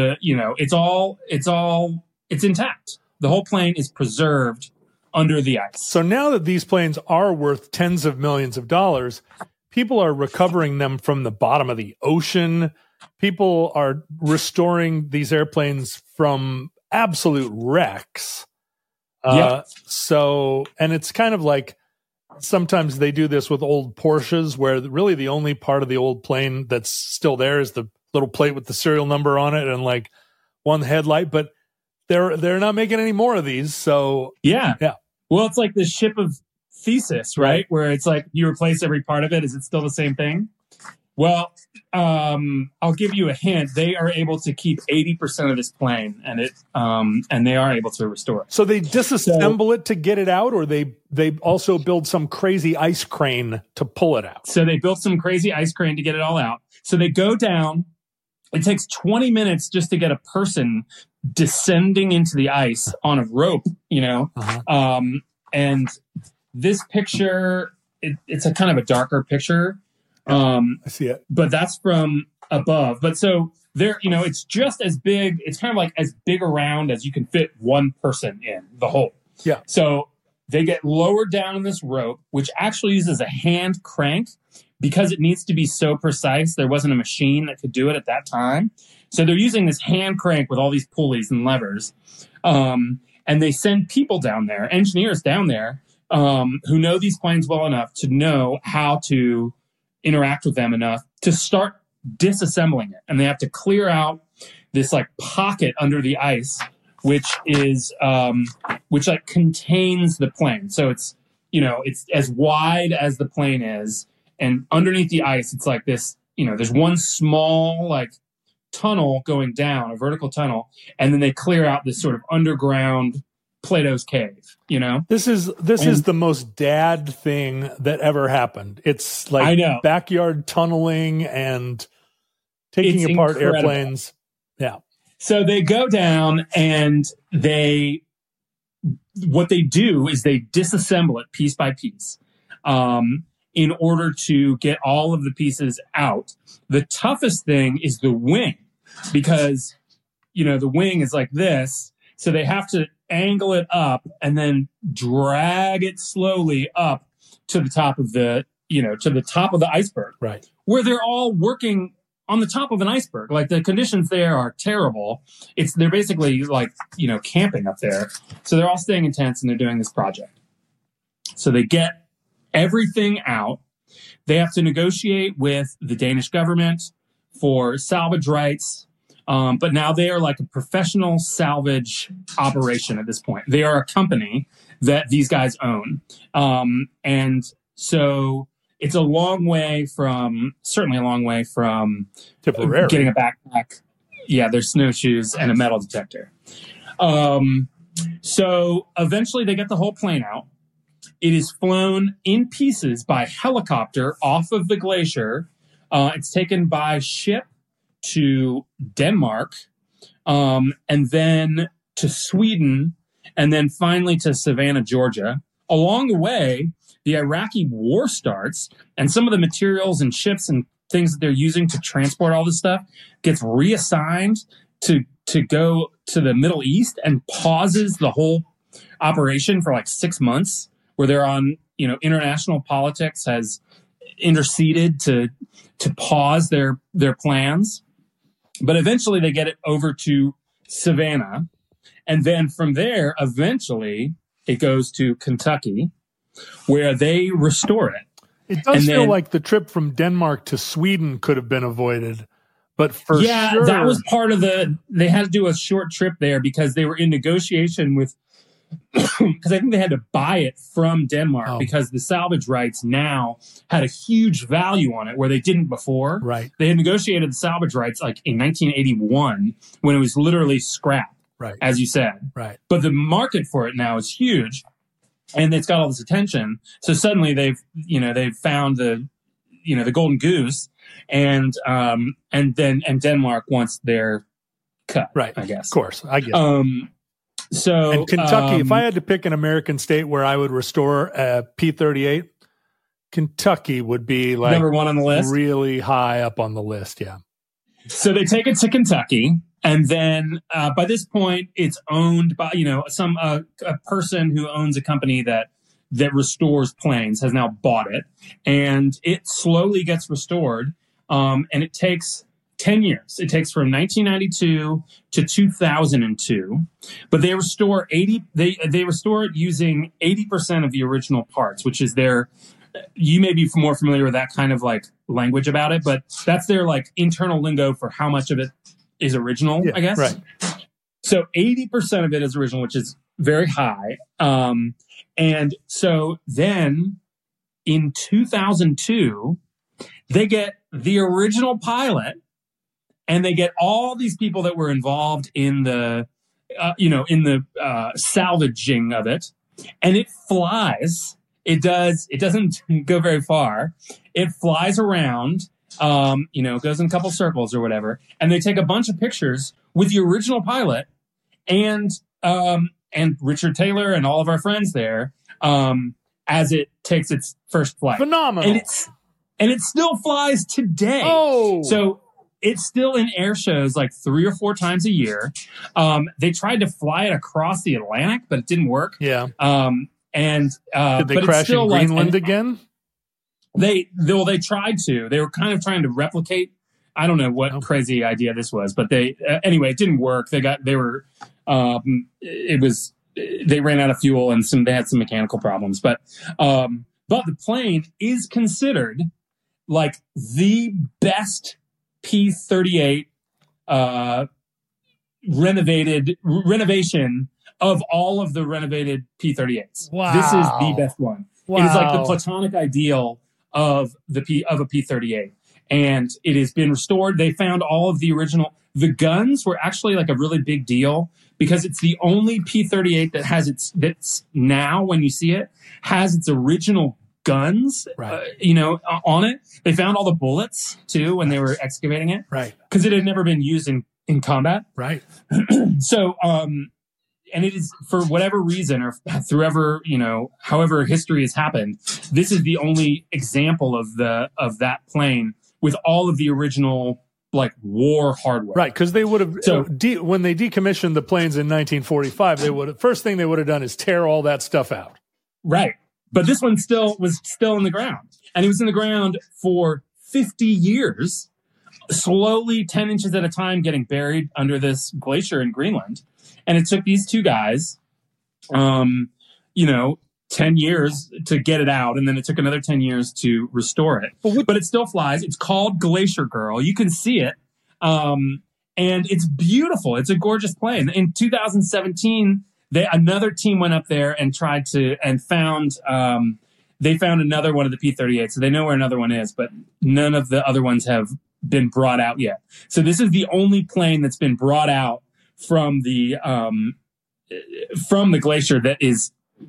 It's intact. The whole plane is preserved under the ice. So now that these planes are worth tens of millions of dollars, people are recovering them from the bottom of the ocean. People are restoring these airplanes from absolute wrecks. So, and it's kind of like sometimes they do this with old Porsches where really the only part of the old plane that's still there is the little plate with the serial number on it and like one headlight, but they're not making any more of these. So yeah. Well, it's like the ship of Theseus, right? Where it's like you replace every part of it. Is it still the same thing? Well, I'll give you a hint. They are able to keep 80% of this plane, and they are able to restore it. So they disassemble it to get it out, or they also build some crazy ice crane to pull it out. So they built some crazy ice crane to get it all out. So they go down. It takes 20 minutes just to get a person descending into the ice on a rope, and this picture, it's a kind of a darker picture. I see it. But that's from above. But so there, it's just as big. It's kind of like as big around as you can fit one person in the hole. Yeah. So they get lowered down in this rope, which actually uses a hand crank because it needs to be so precise. There wasn't a machine that could do it at that time. So they're using this hand crank with all these pulleys and levers. And they send people down there, engineers down there, who know these planes well enough to know how to interact with them enough to start disassembling it. And they have to clear out this like pocket under the ice, which like contains the plane. So it's, it's as wide as the plane is. And underneath the ice, it's like this, there's one small like tunnel going down, a vertical tunnel. And then they clear out this sort of underground Plato's cave, This is the most dad thing that ever happened. It's like backyard tunneling and taking apart airplanes. Yeah. So they go down and what they do is they disassemble it piece by piece, in order to get all of the pieces out. The toughest thing is the wing because, the wing is like this. So they have to angle it up and then drag it slowly up to the top of the iceberg. Right. Where they're all working on the top of an iceberg. Like the conditions there are terrible. They're basically like, camping up there. So they're all staying in tents and they're doing this project. So they get everything out. They have to negotiate with the Danish government for salvage rights. But now they are like a professional salvage operation at this point. They are a company that these guys own. And so it's certainly a long way from Tipperary. Getting a backpack. Yeah, there's snowshoes and a metal detector. So eventually they get the whole plane out. It is flown in pieces by helicopter off of the glacier. It's taken by ship to Denmark, and then to Sweden, and then finally to Savannah, Georgia. Along the way, the Iraqi war starts, and some of the materials and ships and things that they're using to transport all this stuff gets reassigned to go to the Middle East and pauses the whole operation for like 6 months, where they're on, international politics has interceded to pause their plans. But eventually they get it over to Savannah. And then from there, eventually it goes to Kentucky, where they restore it. It does feel like the trip from Denmark to Sweden could have been avoided. But for sure, that was part of they had to do a short trip there because they were in negotiation with, because I think they had to buy it from Denmark because the salvage rights now had a huge value on it where they didn't before. Right. They had negotiated the salvage rights like in 1981 when it was literally scrap, right, as you said. Right. But the market for it now is huge and it's got all this attention. So suddenly they've found the golden goose and Denmark wants their cut. Right. I guess. Of course. I get it. So and Kentucky, if I had to pick an American state where I would restore a P-38, Kentucky would be like number one on the list, really high up on the list. Yeah. So they take it to Kentucky, and then by this point, it's owned by a person who owns a company that restores planes has now bought it, and it slowly gets restored, and it takes 10 years. It takes from 1992 to 2002, but they restore they restore it using 80% of the original parts, which is their, you may be more familiar with that kind of like language about it, but that's their like internal lingo for how much of it is original, I guess. Right. So 80% of it is original, which is very high. And so then in 2002, they get the original pilot, and they get all these people that were involved in the, salvaging of it, and it flies. It doesn't go very far. It flies around, goes in a couple circles or whatever, and they take a bunch of pictures with the original pilot and Richard Taylor and all of our friends there, as it takes its first flight. Phenomenal. And it still flies today. Oh, so it's still in air shows like 3 or 4 times a year. They tried to fly it across the Atlantic, but it didn't work. Yeah. Did they crash in Greenland again? They tried to. They were kind of trying to replicate. I don't know what crazy idea this was, but anyway, it didn't work. They ran out of fuel and they had some mechanical problems, but the plane is considered like the best P-38 renovation of all of the renovated P-38s. Wow. This is the best one. Wow. It is like the platonic ideal of a P-38. And it has been restored. They found all of the original. The guns were actually like a really big deal because it's the only P-38 that has that's now, when you see it, has its original guns, right. On it. They found all the bullets too when they were excavating it, right? Because it had never been used in combat, right? So, and it is, for whatever reason or however history has happened, this is the only example of that plane with all of the original like war hardware, right? Because they would have when they decommissioned the planes in 1945, first thing they would have done is tear all that stuff out, right? But this one was still in the ground. And it was in the ground for 50 years, slowly 10 inches at a time getting buried under this glacier in Greenland. And it took these two guys, 10 years to get it out. And then it took another 10 years to restore it. But it still flies. It's called Glacier Girl. You can see it. And it's beautiful. It's a gorgeous plane. In 2017... another team went up there and found another one of the P-38. So they know where another one is, but none of the other ones have been brought out yet. So this is the only plane that's been brought out from the glacier that is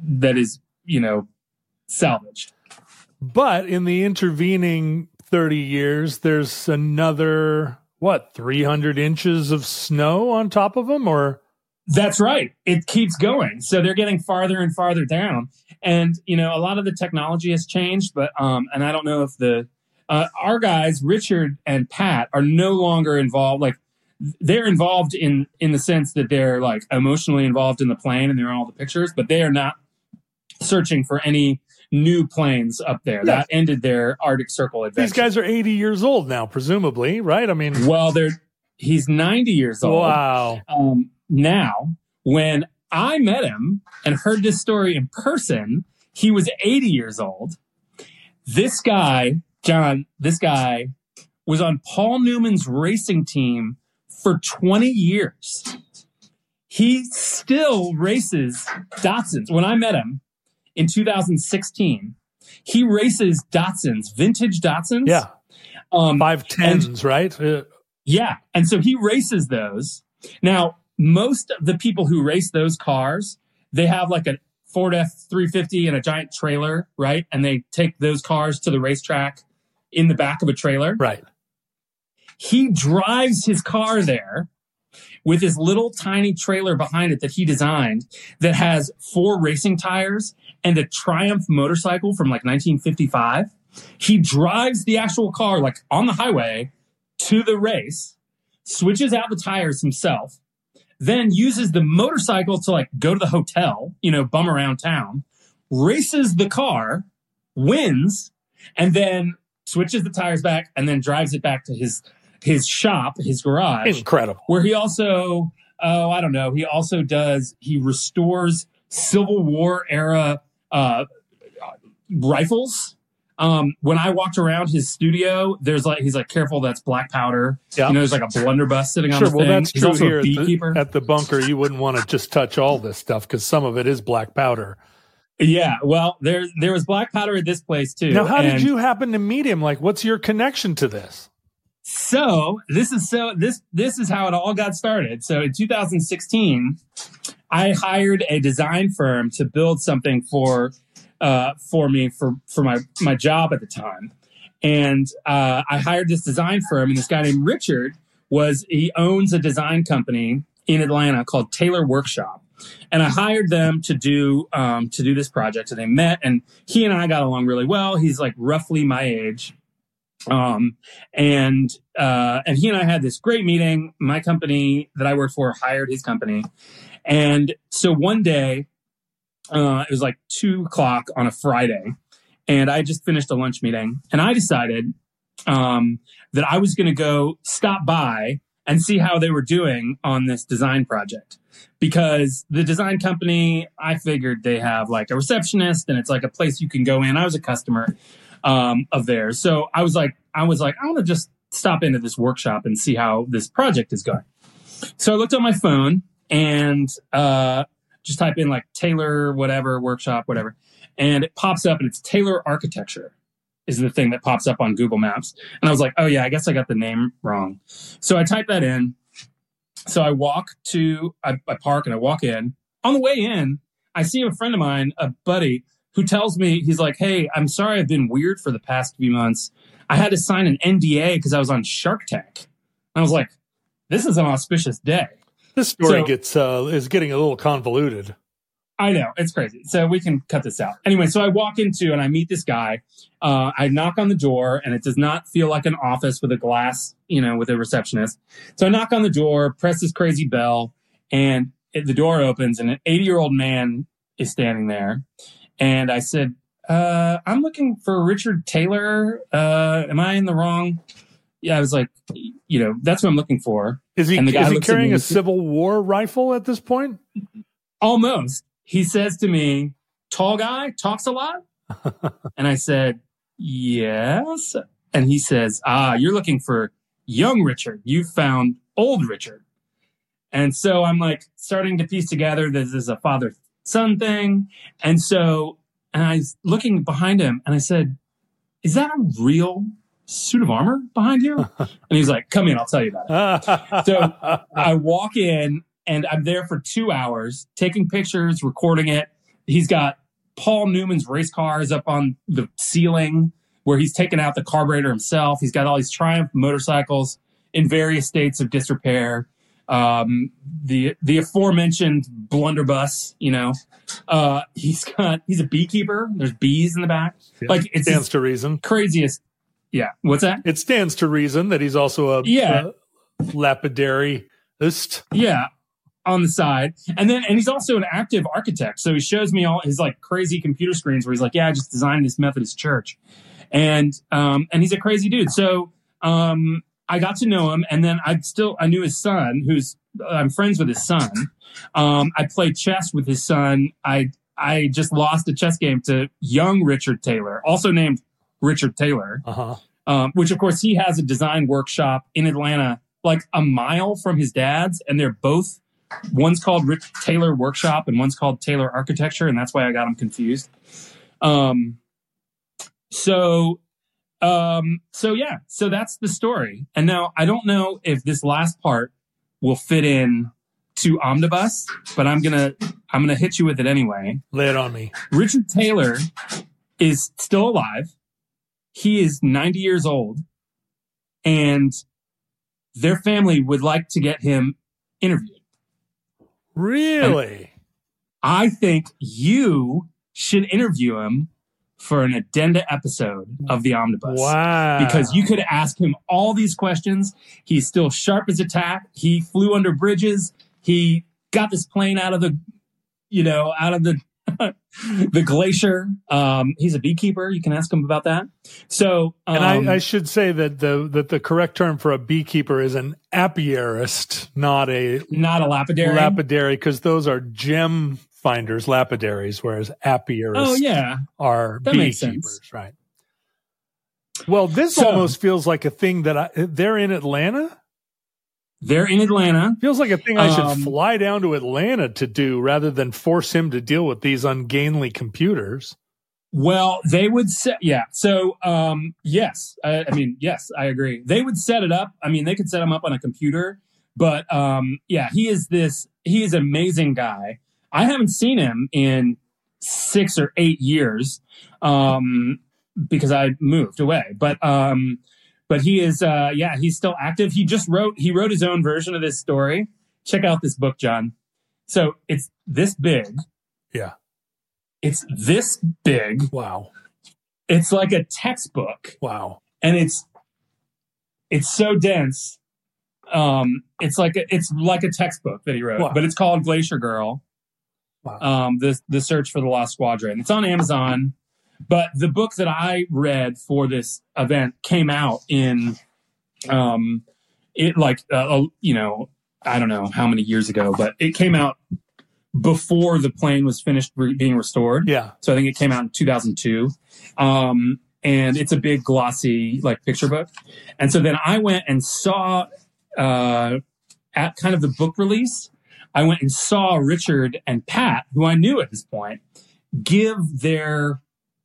salvaged. But in the intervening 30 years, there's another 300 inches of snow on top of them, or? That's right. It keeps going. So they're getting farther and farther down. And, a lot of the technology has changed, but, and I don't know if our guys, Richard and Pat, are no longer involved. Like, they're involved in the sense that they're like emotionally involved in the plane and they're in all the pictures, but they are not searching for any new planes up there. Yeah. That ended their Arctic Circle adventure. These guys are 80 years old now, presumably, right? I mean, well, he's 90 years old. Wow. Now, when I met him and heard this story in person, he was 80 years old. This guy, John, was on Paul Newman's racing team for 20 years. He still races Datsuns. When I met him in 2016, he races Datsuns, vintage Datsuns. Yeah. 510s, right? Yeah. And so he races those. Now, most of the people who race those cars, they have like a Ford F-350 and a giant trailer, right? And they take those cars to the racetrack in the back of a trailer. Right. He drives his car there with his little tiny trailer behind it that he designed that has 4 racing tires and a Triumph motorcycle from like 1955. He drives the actual car like on the highway to the race, switches out the tires himself, then uses the motorcycle to like go to the hotel, bum around town, races the car, wins, and then switches the tires back and then drives it back to his his shop, his garage. Incredible. Where he also, I don't know, he restores Civil War era rifles. When I walked around his studio, he's like, careful, that's black powder. Yeah. There's like a blunderbuss sitting on the thing. That's he's true also here a beekeeper. at the bunker. You wouldn't want to just touch all this stuff because some of it is black powder. Yeah, well, there was black powder at this place too. Now, how did you happen to meet him? Like, what's your connection to this? So this is how it all got started. So in 2016, I hired a design firm to build something for me for my job at the time, and I hired this design firm, and this guy named Richard he owns a design company in Atlanta called Taylor Workshop. And I hired them to do this project. And they met, and he and I got along really well. He's like roughly my age. And he and I had this great meeting. My company that I worked for hired his company. And so one day, it was like 2:00 on a Friday, and I just finished a lunch meeting, and I decided, that I was going to go stop by and see how they were doing on this design project. Because the design company, I figured they have like a receptionist, and it's like a place you can go in. I was a customer of theirs. So I was like, I want to just stop into this workshop and see how this project is going. So I looked on my phone and just type in like Taylor, whatever, workshop, whatever. And it pops up, and it's Taylor Architecture is the thing that pops up on Google Maps. And I was like, oh yeah, I guess I got the name wrong. So I typed that in. So I park and I walk in. On the way in, I see a friend of mine, a buddy, who tells me, he's like, hey, I'm sorry I've been weird for the past few months. I had to sign an NDA because I was on Shark Tank. And I was like, this is an auspicious day. This story is getting a little convoluted. I know, it's crazy. So we can cut this out. Anyway, so I walk into and I meet this guy. I knock on the door, and it does not feel like an office with a glass, with a receptionist. So I knock on the door, press this crazy bell, and the door opens, and an 80-year-old man is standing there. And I said, I'm looking for Richard Taylor. Am I in the wrong? Yeah, I was like, that's what I'm looking for. Is he carrying a Civil War rifle at this point? Almost. He says to me, tall guy, talks a lot? And I said, yes. And he says, you're looking for young Richard. You found old Richard. And so I'm like starting to piece together this is a father-son thing. And I was looking behind him, and I said, is that a real suit of armor behind you? And he's like, come in, I'll tell you about it. So I walk in, and I'm there for 2 hours, taking pictures, recording it. He's got Paul Newman's race cars up on the ceiling where he's taken out the carburetor himself. He's got all these Triumph motorcycles in various states of disrepair. The aforementioned blunderbuss, he's a beekeeper. There's bees in the back. Yeah, like it stands to reason. Craziest. Yeah. What's that? It stands to reason that he's also a lapidaryist. Yeah. On the side. And he's also an active architect. So he shows me all his like crazy computer screens where he's like, yeah, I just designed this Methodist church. And he's a crazy dude. So, I got to know him, and then I knew his son, I'm friends with his son. I played chess with his son. I just lost a chess game to young Richard Taylor, also named Richard Taylor, which of course he has a design workshop in Atlanta, like a mile from his dad's, and they're both, one's called Rich Taylor Workshop and one's called Taylor Architecture, and that's why I got them confused. So that's the story. And now I don't know if this last part will fit in to Omnibus, but I'm gonna hit you with it anyway. Lay it on me. Richard Taylor is still alive. He is 90 years old, and their family would like to get him interviewed. Really? And I think you should interview him for an addenda episode of the Omnibus. Wow. Because you could ask him all these questions. He's still sharp as a tack. He flew under bridges. He got this plane out of the the Glacier. He's a beekeeper. You can ask him about that. So, and I should say that the correct term for a beekeeper is an apiarist, not a lapidary. Lapidary, because those are gem finders, lapidaries, whereas apiarists are that beekeepers, right? Well, this almost feels like a thing that they're in Atlanta. They're in Atlanta. Feels like a thing I should fly down to Atlanta to do rather than force him to deal with these ungainly computers. Well, they would set, yeah. So, yes, I mean, yes, I agree. They would set it up. I mean, they could set him up on a computer, but yeah, he is an amazing guy. I haven't seen him in 6 or 8 years because I moved away, but he is, he's still active. He wrote his own version of this story. Check out this book, John. So it's this big. Yeah. It's this big. Wow. It's like a textbook. Wow. And it's so dense. It's like a textbook that he wrote, wow. But it's called Glacier Girl. Wow. The Search for the Lost Squadron. It's on Amazon. But the book that I read for this event came out in, I don't know how many years ago, but it came out before the plane was finished being restored. Yeah. So I think it came out in 2002. And it's a big glossy picture book. And so then I went and saw, at kind of the book release, I went and saw Richard and Pat, who I knew at this point, give their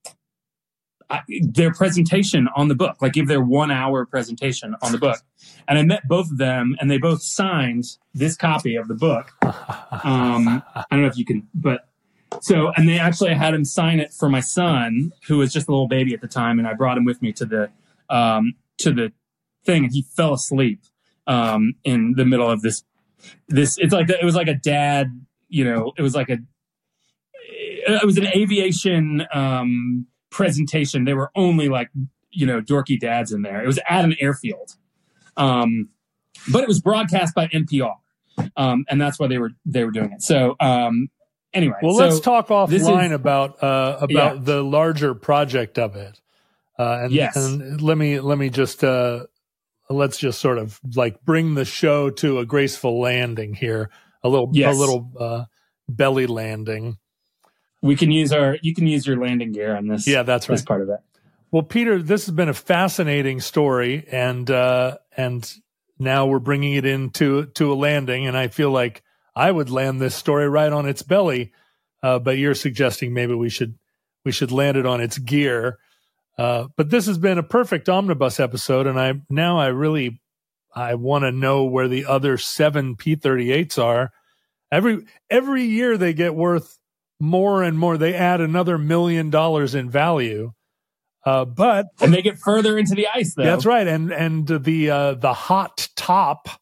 presentation on the book, give their 1 hour presentation on the book. And I met both of them and they both signed this copy of the book. I don't know if you can, and they actually had him sign it for my son, who was just a little baby at the time. And I brought him with me to the thing, and he fell asleep, in the middle of this, it was like a dad, it was an aviation, presentation. They were only dorky dads in there. It was at an airfield, but it was broadcast by NPR, and that's why they were doing it. So anyway, well, let's talk offline about the larger project of it. And let me just let's just sort of bring the show to a graceful landing here, a little belly landing. You can use your landing gear on this. Yeah, that's right. This part of it. Well, Peter, this has been a fascinating story, and now we're bringing it into a landing, and I feel like I would land this story right on its belly, but you're suggesting maybe we should land it on its gear. But this has been a perfect omnibus episode, and I want to know where the other 7 P-38s are. Every year they get worth more and more. They add another $1 million in value, and they get further into the ice, though. That's right. And the hot topic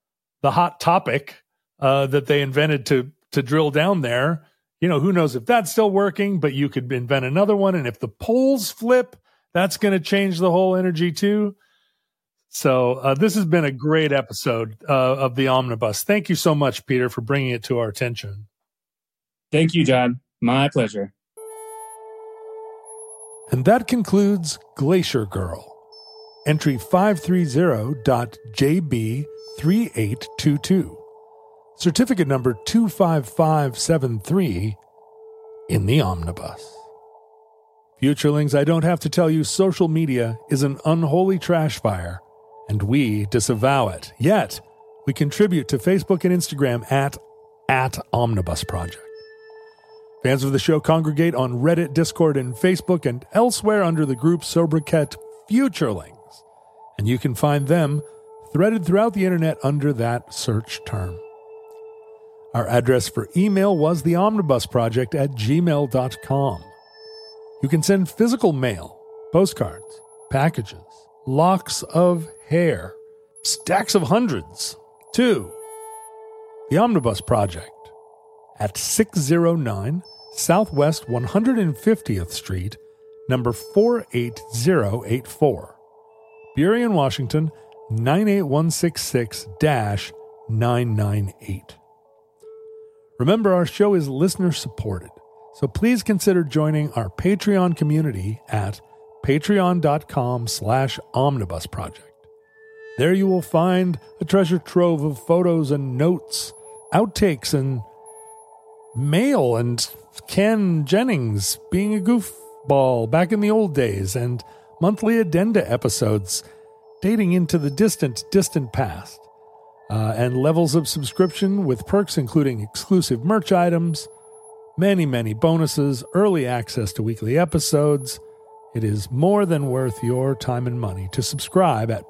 that they invented to drill down there, who knows if that's still working, but you could invent another one. And if the poles flip, that's going to change the whole energy too. So this has been a great episode of the Omnibus. Thank you so much, Peter, for bringing it to our attention. Thank you, John. My pleasure. And that concludes Glacier Girl. Entry 530.JB3822. Certificate number 25573 in the Omnibus. Futurelings, I don't have to tell you, social media is an unholy trash fire, and we disavow it. Yet, we contribute to Facebook and Instagram at Omnibus Project. Fans of the show congregate on Reddit, Discord, and Facebook, and elsewhere under the group sobriquet Futurelings, and you can find them threaded throughout the internet under that search term. Our address for email was theomnibusproject@gmail.com. You can send physical mail, postcards, packages, locks of hair, stacks of hundreds to The Omnibus Project at 609 Southwest 150th Street, number 48084, Burien, Washington, 98166-998. Remember, our show is listener-supported, So please consider joining our Patreon community at patreon.com/omnibusproject. There you will find a treasure trove of photos and notes, outtakes and mail, and Ken Jennings being a goofball back in the old days, and monthly addenda episodes dating into the distant past, and levels of subscription with perks including exclusive merch items, many bonuses, early access to weekly episodes. It is more than worth your time and money to subscribe at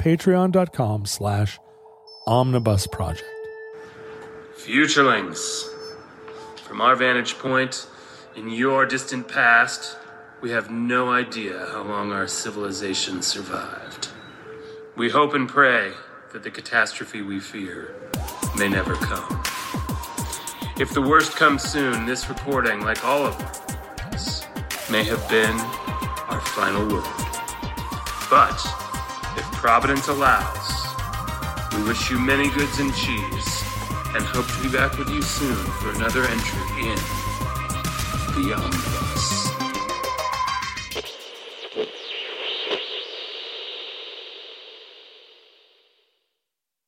patreon.com/omnibusproject. Futurelings, from our vantage point, in your distant past, we have no idea how long our civilization survived. We hope and pray that the catastrophe we fear may never come. If the worst comes soon, this recording, like all of us, may have been our final word. But if Providence allows, we wish you many goods and cheese, and hope to be back with you soon for another entry in The Omnibus.